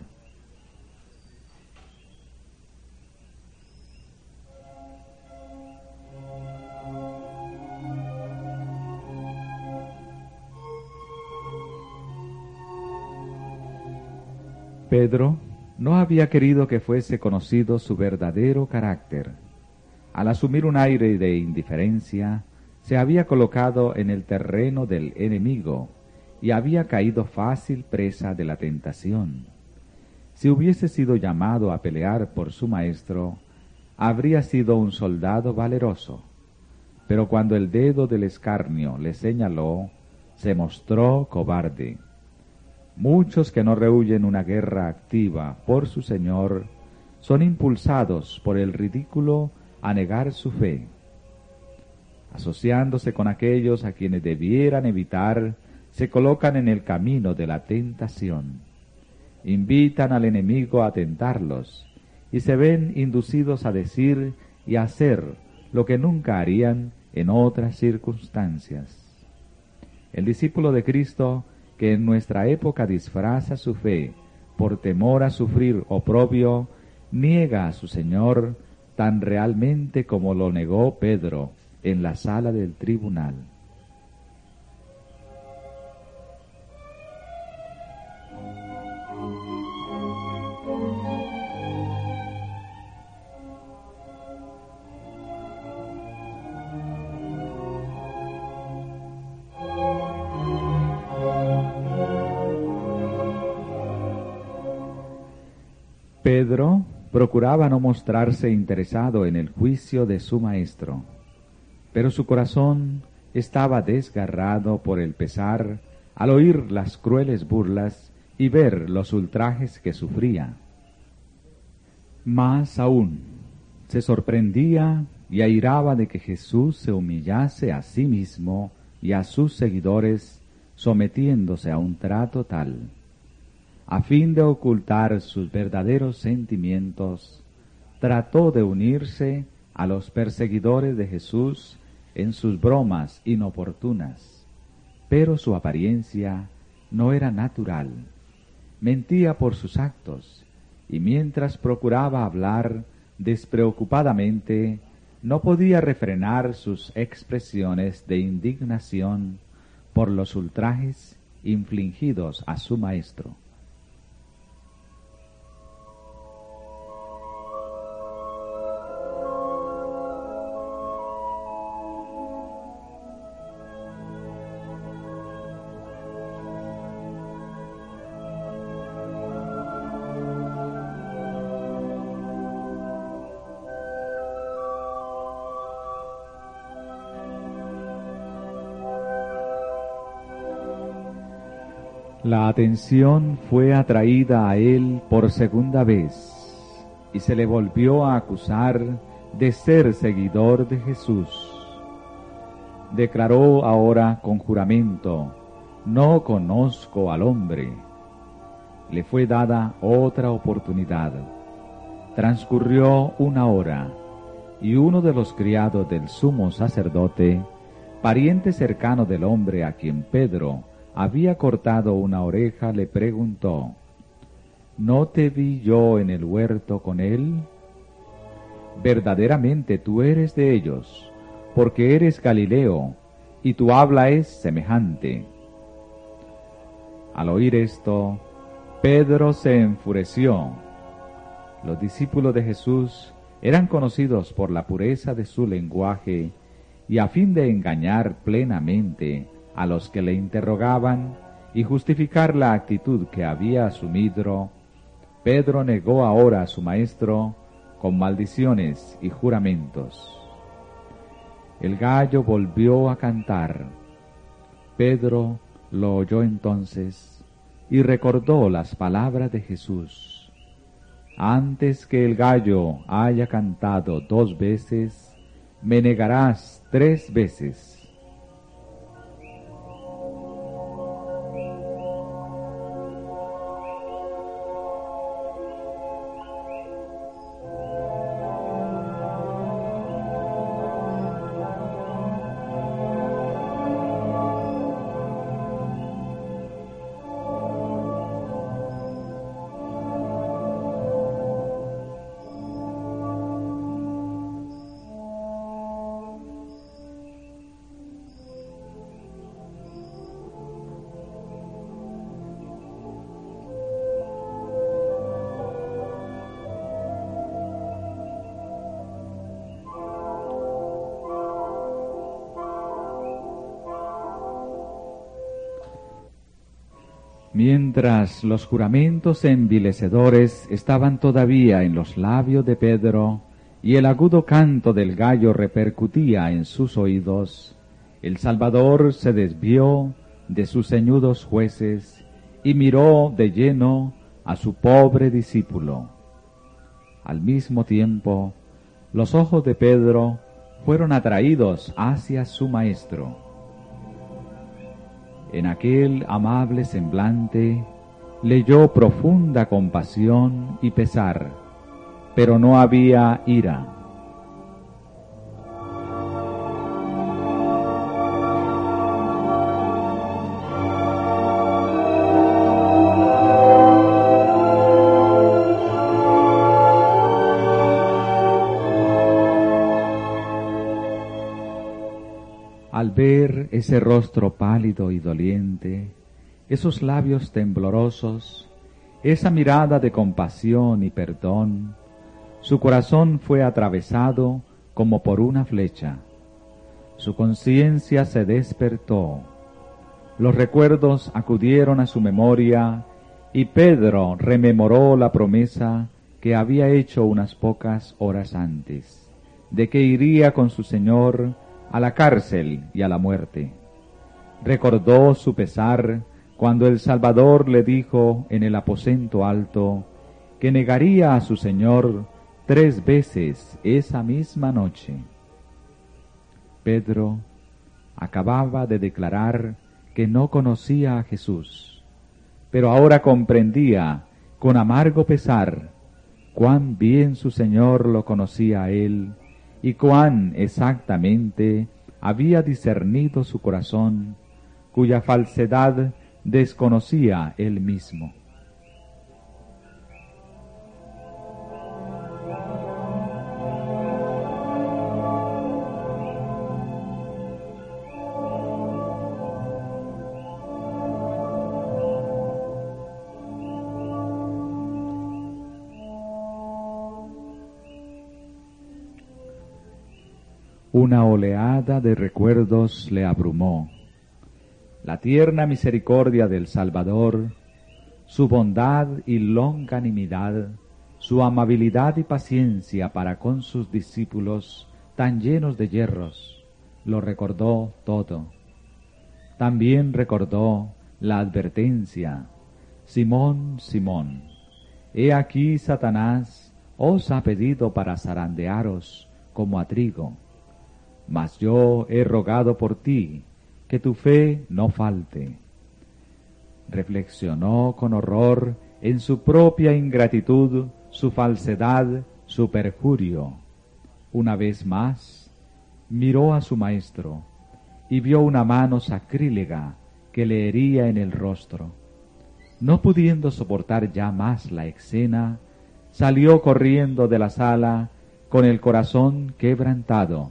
Pedro no había querido que fuese conocido su verdadero carácter. Al asumir un aire de indiferencia, se había colocado en el terreno del enemigo y había caído fácil presa de la tentación. Si hubiese sido llamado a pelear por su maestro, habría sido un soldado valeroso. Pero cuando el dedo del escarnio le señaló, se mostró cobarde. Muchos que no rehuyen una guerra activa por su Señor son impulsados por el ridículo a negar su fe. Asociándose con aquellos a quienes debieran evitar, se colocan en el camino de la tentación. Invitan al enemigo a tentarlos y se ven inducidos a decir y a hacer lo que nunca harían en otras circunstancias. El discípulo de Cristo, que en nuestra época disfraza su fe por temor a sufrir oprobio, niega a su Señor tan realmente como lo negó Pedro en la sala del tribunal. Pedro procuraba no mostrarse interesado en el juicio de su maestro, pero su corazón estaba desgarrado por el pesar al oír las crueles burlas y ver los ultrajes que sufría. Más aún, se sorprendía y airaba de que Jesús se humillase a sí mismo y a sus seguidores sometiéndose a un trato tal. A fin de ocultar sus verdaderos sentimientos, trató de unirse a los perseguidores de Jesús en sus bromas inoportunas, pero su apariencia no era natural. Mentía por sus actos, y mientras procuraba hablar despreocupadamente, no podía refrenar sus expresiones de indignación por los ultrajes infligidos a su maestro. La atención fue atraída a él por segunda vez, y se le volvió a acusar de ser seguidor de Jesús. Declaró ahora con juramento: no conozco al hombre. Le fue dada otra oportunidad. Transcurrió una hora, y uno de los criados del sumo sacerdote, pariente cercano del hombre a quien Pedro había cortado una oreja, le preguntó: ¿no te vi yo en el huerto con él? Verdaderamente tú eres de ellos, porque eres Galileo, y tu habla es semejante. Al oír esto, Pedro se enfureció. Los discípulos de Jesús eran conocidos por la pureza de su lenguaje, y a fin de engañar plenamente a los que le interrogaban y justificar la actitud que había asumido, Pedro negó ahora a su maestro con maldiciones y juramentos. El gallo volvió a cantar. Pedro lo oyó entonces y recordó las palabras de Jesús: antes que el gallo haya cantado dos veces, me negarás tres veces. Mientras los juramentos envilecedores estaban todavía en los labios de Pedro y el agudo canto del gallo repercutía en sus oídos, el Salvador se desvió de sus ceñudos jueces y miró de lleno a su pobre discípulo. Al mismo tiempo, los ojos de Pedro fueron atraídos hacia su maestro. En aquel amable semblante leyó profunda compasión y pesar, pero no había ira. ver ese rostro pálido y doliente, esos labios temblorosos, esa mirada de compasión y perdón, su corazón fue atravesado como por una flecha. Su conciencia se despertó. Los recuerdos acudieron a su memoria y Pedro rememoró la promesa que había hecho unas pocas horas antes, de que iría con su Señor a la cárcel y a la muerte. Recordó su pesar cuando el Salvador le dijo en el aposento alto que negaría a su Señor tres veces esa misma noche. Pedro acababa de declarar que no conocía a Jesús, pero ahora comprendía con amargo pesar cuán bien su Señor lo conocía a él y cuán exactamente había discernido su corazón, cuya falsedad desconocía él mismo. Una oleada de recuerdos le abrumó. La tierna misericordia del Salvador, su bondad y longanimidad, su amabilidad y paciencia para con sus discípulos tan llenos de yerros, lo recordó todo. También recordó la advertencia: Simón, Simón, he aquí Satanás os ha pedido para zarandearos como a trigo. Mas yo he rogado por ti, que tu fe no falte. Reflexionó con horror en su propia ingratitud, su falsedad, su perjurio. Una vez más, miró a su maestro y vio una mano sacrílega que le hería en el rostro. No pudiendo soportar ya más la escena, salió corriendo de la sala con el corazón quebrantado.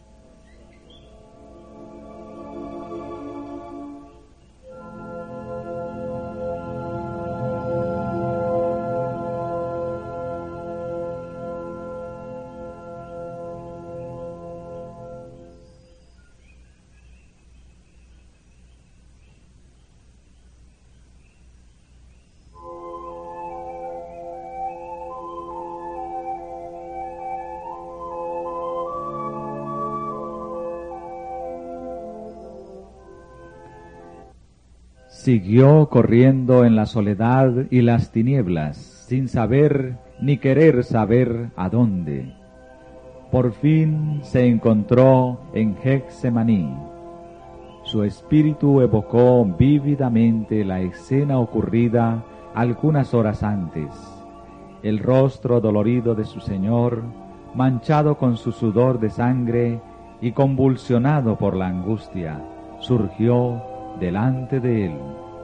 Siguió corriendo en la soledad y las tinieblas, sin saber ni querer saber a dónde. Por fin se encontró en Getsemaní. Su espíritu evocó vívidamente la escena ocurrida algunas horas antes. El rostro dolorido de su Señor, manchado con su sudor de sangre y convulsionado por la angustia, surgió delante de él.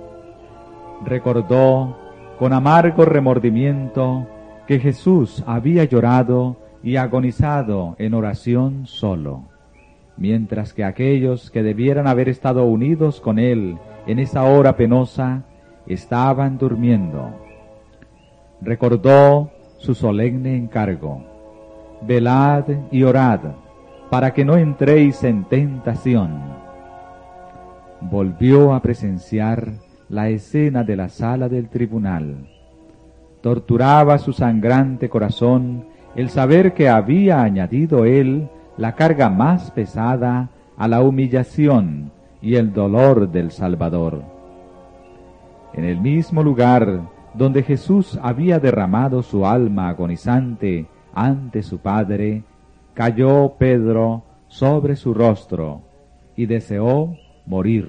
Recordó con amargo remordimiento que Jesús había llorado y agonizado en oración solo, mientras que aquellos que debieran haber estado unidos con él en esa hora penosa estaban durmiendo. Recordó su solemne encargo: velad y orad, para que no entréis en tentación. Volvió a presenciar la escena de la sala del tribunal. Torturaba su sangrante corazón el saber que había añadido él la carga más pesada a la humillación y el dolor del Salvador. En el mismo lugar donde Jesús había derramado su alma agonizante ante su Padre, cayó Pedro sobre su rostro y deseó morir.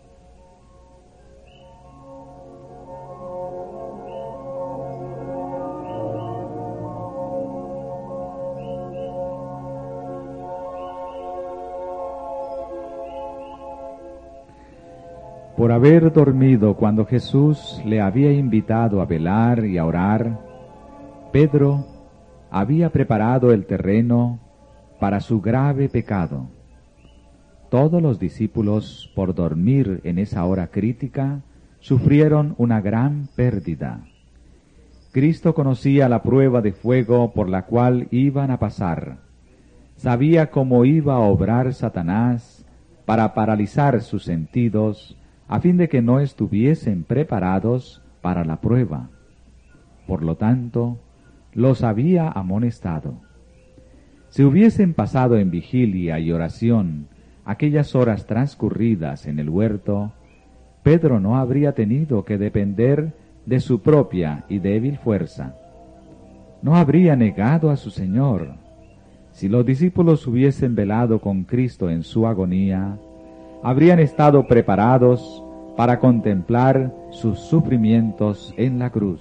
Por haber dormido cuando Jesús le había invitado a velar y a orar, Pedro había preparado el terreno para su grave pecado. Todos los discípulos, por dormir en esa hora crítica, sufrieron una gran pérdida. Cristo conocía la prueba de fuego por la cual iban a pasar. Sabía cómo iba a obrar Satanás para paralizar sus sentidos, a fin de que no estuviesen preparados para la prueba. Por lo tanto, los había amonestado. Si hubiesen pasado en vigilia y oración aquellas horas transcurridas en el huerto, Pedro no habría tenido que depender de su propia y débil fuerza. No habría negado a su Señor. Si los discípulos hubiesen velado con Cristo en su agonía, habrían estado preparados para contemplar sus sufrimientos en la cruz.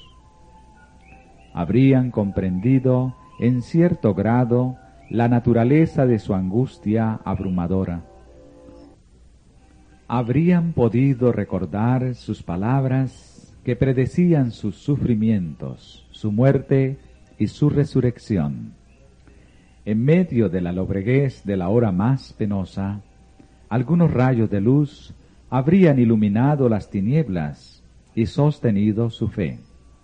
Habrían comprendido en cierto grado la naturaleza de su angustia abrumadora. Habrían podido recordar sus palabras que predecían sus sufrimientos, su muerte y su resurrección. En medio de la lobreguez de la hora más penosa, algunos rayos de luz habrían iluminado las tinieblas y sostenido su fe.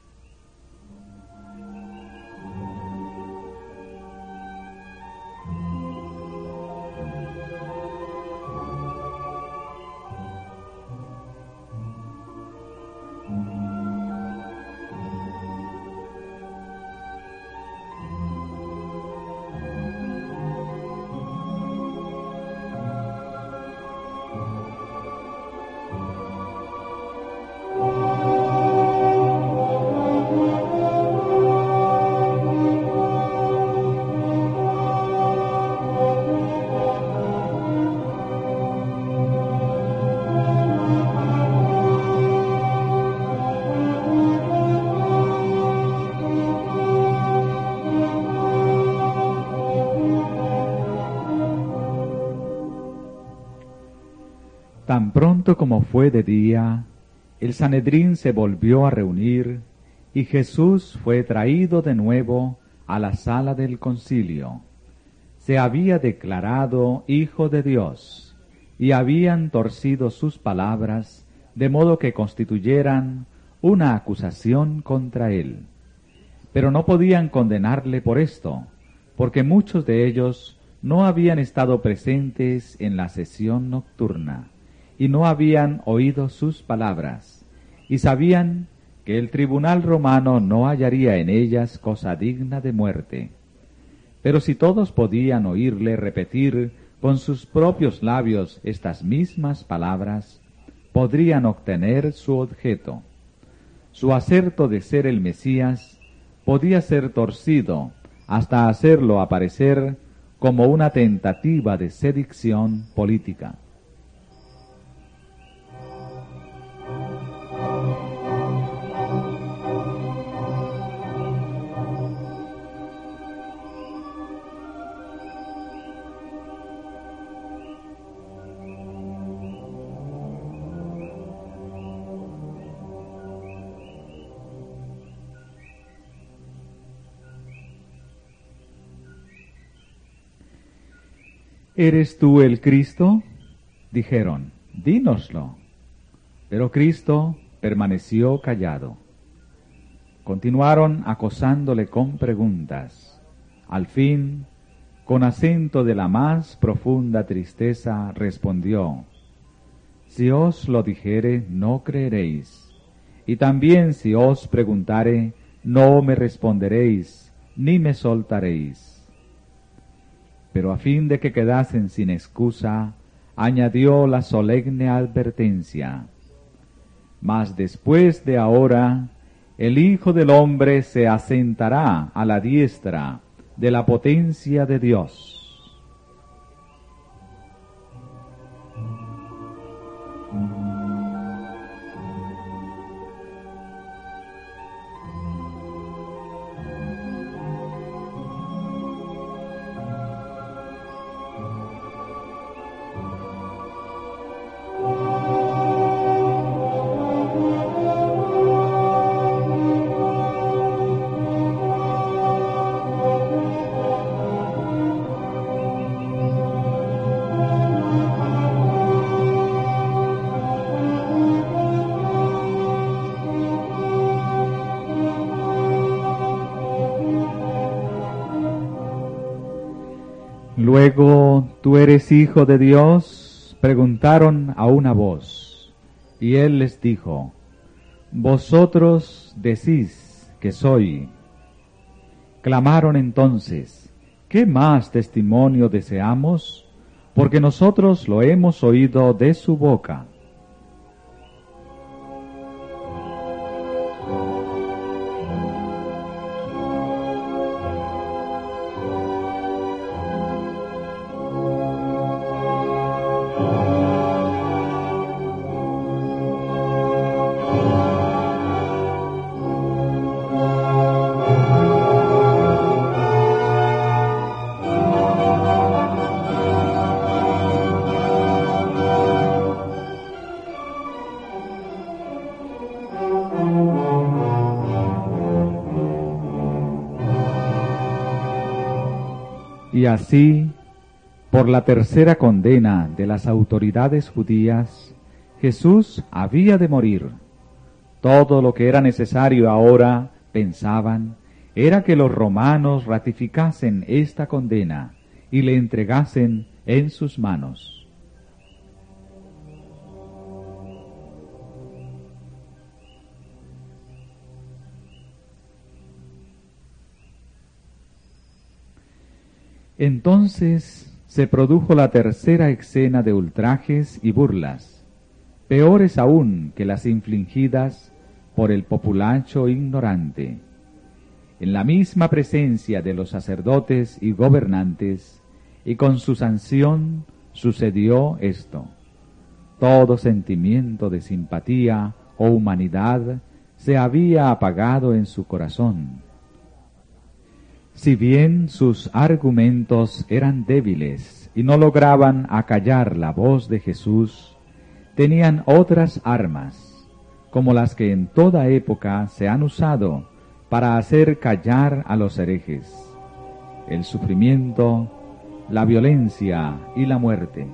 Tan pronto como fue de día, el Sanedrín se volvió a reunir y Jesús fue traído de nuevo a la sala del concilio. Se había declarado Hijo de Dios y habían torcido sus palabras de modo que constituyeran una acusación contra él. Pero no podían condenarle por esto, porque muchos de ellos no habían estado presentes en la sesión nocturna y no habían oído sus palabras, y sabían que el tribunal romano no hallaría en ellas cosa digna de muerte. Pero si todos podían oírle repetir con sus propios labios estas mismas palabras, podrían obtener su objeto. Su acerto de ser el Mesías podía ser torcido hasta hacerlo aparecer como una tentativa de sedición política. ¿Eres tú el Cristo? Dijeron, dínoslo. Pero Cristo permaneció callado. Continuaron acosándole con preguntas. Al fin, con acento de la más profunda tristeza, respondió, si os lo dijere, no creeréis, y también si os preguntare, no me responderéis, ni me soltaréis. Pero a fin de que quedasen sin excusa, añadió la solemne advertencia, mas después de ahora, el Hijo del Hombre se asentará a la diestra de la potencia de Dios. Luego, ¿tú eres hijo de Dios?, preguntaron a una voz. Y él les dijo: Vosotros decís que soy. Clamaron entonces: ¿Qué más testimonio deseamos? Porque nosotros lo hemos oído de su boca. Y así, por la tercera condena de las autoridades judías, Jesús había de morir. Todo lo que era necesario ahora, pensaban, era que los romanos ratificasen esta condena y le entregasen en sus manos. Entonces se produjo la tercera escena de ultrajes y burlas, peores aún que las infligidas por el populacho ignorante. En la misma presencia de los sacerdotes y gobernantes, y con su sanción, sucedió esto. Todo sentimiento de simpatía o humanidad se había apagado en su corazón. Si bien sus argumentos eran débiles y no lograban acallar la voz de Jesús, tenían otras armas, como las que en toda época se han usado para hacer callar a los herejes: el sufrimiento, la violencia y la muerte.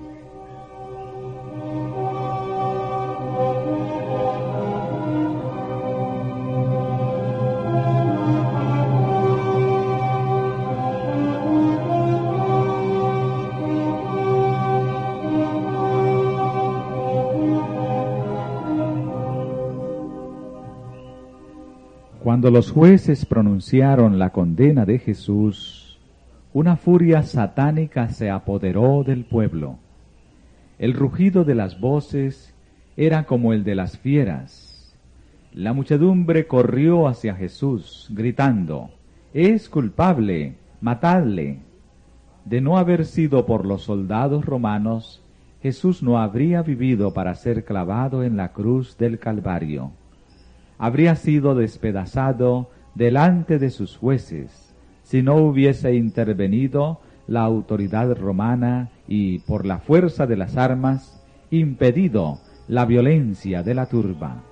Cuando los jueces pronunciaron la condena de Jesús, una furia satánica se apoderó del pueblo. El rugido de las voces era como el de las fieras. La muchedumbre corrió hacia Jesús, gritando: «¡Es culpable! ¡Matadle!». De no haber sido por los soldados romanos, Jesús no habría vivido para ser clavado en la cruz del Calvario. Habría sido despedazado delante de sus jueces, si no hubiese intervenido la autoridad romana y, por la fuerza de las armas, impedido la violencia de la turba.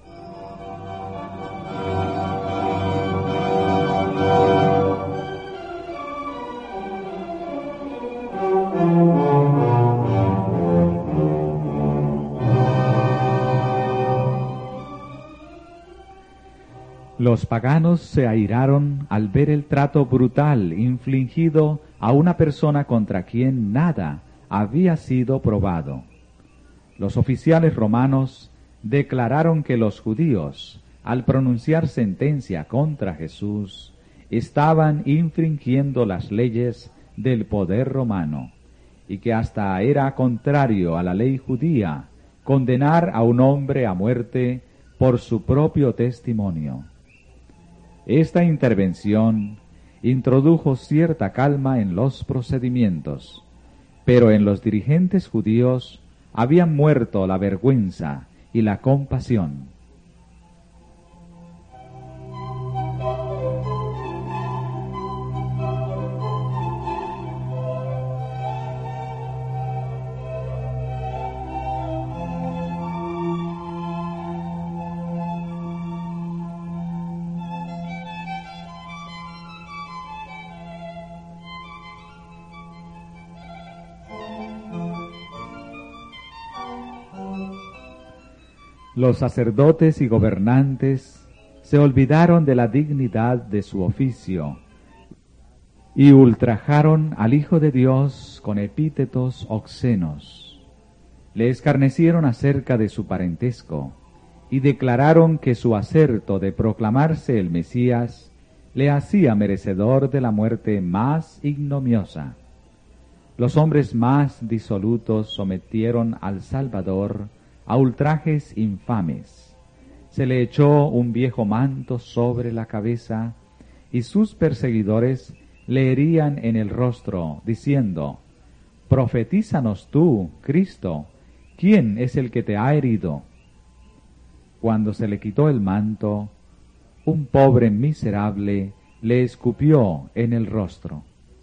Los paganos se airaron al ver el trato brutal infligido a una persona contra quien nada había sido probado. Los oficiales romanos declararon que los judíos, al pronunciar sentencia contra Jesús, estaban infringiendo las leyes del poder romano, y que hasta era contrario a la ley judía condenar a un hombre a muerte por su propio testimonio. Esta intervención introdujo cierta calma en los procedimientos, pero en los dirigentes judíos habían muerto la vergüenza y la compasión. Los sacerdotes y gobernantes se olvidaron de la dignidad de su oficio y ultrajaron al Hijo de Dios con epítetos obscenos. Le escarnecieron acerca de su parentesco y declararon que su acerto de proclamarse el Mesías le hacía merecedor de la muerte más ignomiosa. Los hombres más disolutos sometieron al Salvador a ultrajes infames. Se le echó un viejo manto sobre la cabeza y sus perseguidores le herían en el rostro, diciendo: «Profetízanos tú, Cristo, ¿quién es el que te ha herido?». Cuando se le quitó el manto, un pobre miserable le escupió en el rostro.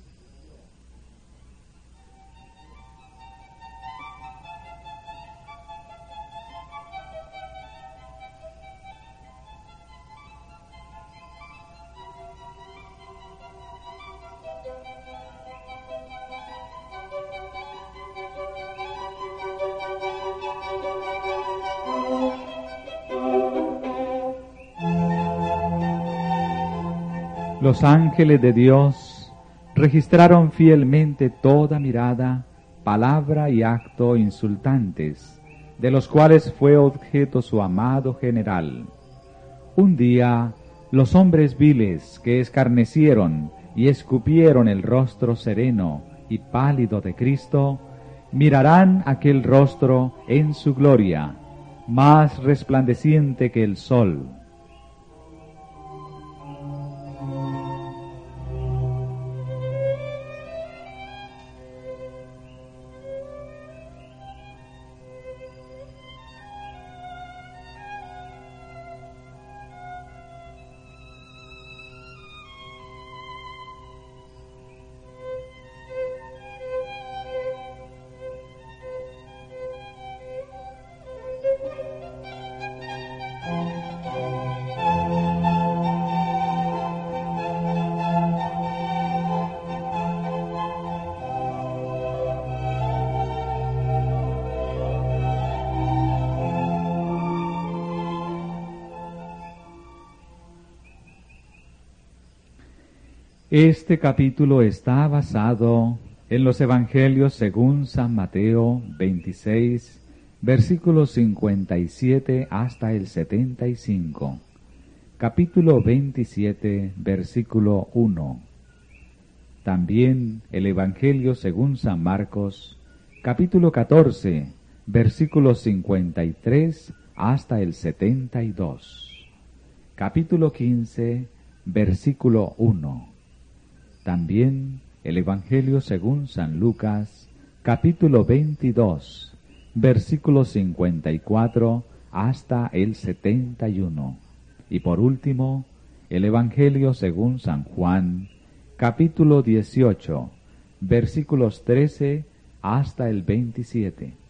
Los ángeles de Dios registraron fielmente toda mirada, palabra y acto insultantes, de los cuales fue objeto su amado general. Un día, los hombres viles que escarnecieron y escupieron el rostro sereno y pálido de Cristo, mirarán aquel rostro en su gloria, más resplandeciente que el sol. Este capítulo está basado en los Evangelios según San Mateo veintiséis, versículos cincuenta y siete hasta el setenta y cinco. Capítulo veintisiete, versículo uno. También el Evangelio según San Marcos, capítulo catorce, versículos cincuenta y tres hasta el setenta y dos. Capítulo quince, versículo uno. También el Evangelio según San Lucas, capítulo veintidós, versículos cincuenta y cuatro hasta el setenta y uno. Y por último, el Evangelio según San Juan, capítulo dieciocho, versículos trece hasta el veintisiete.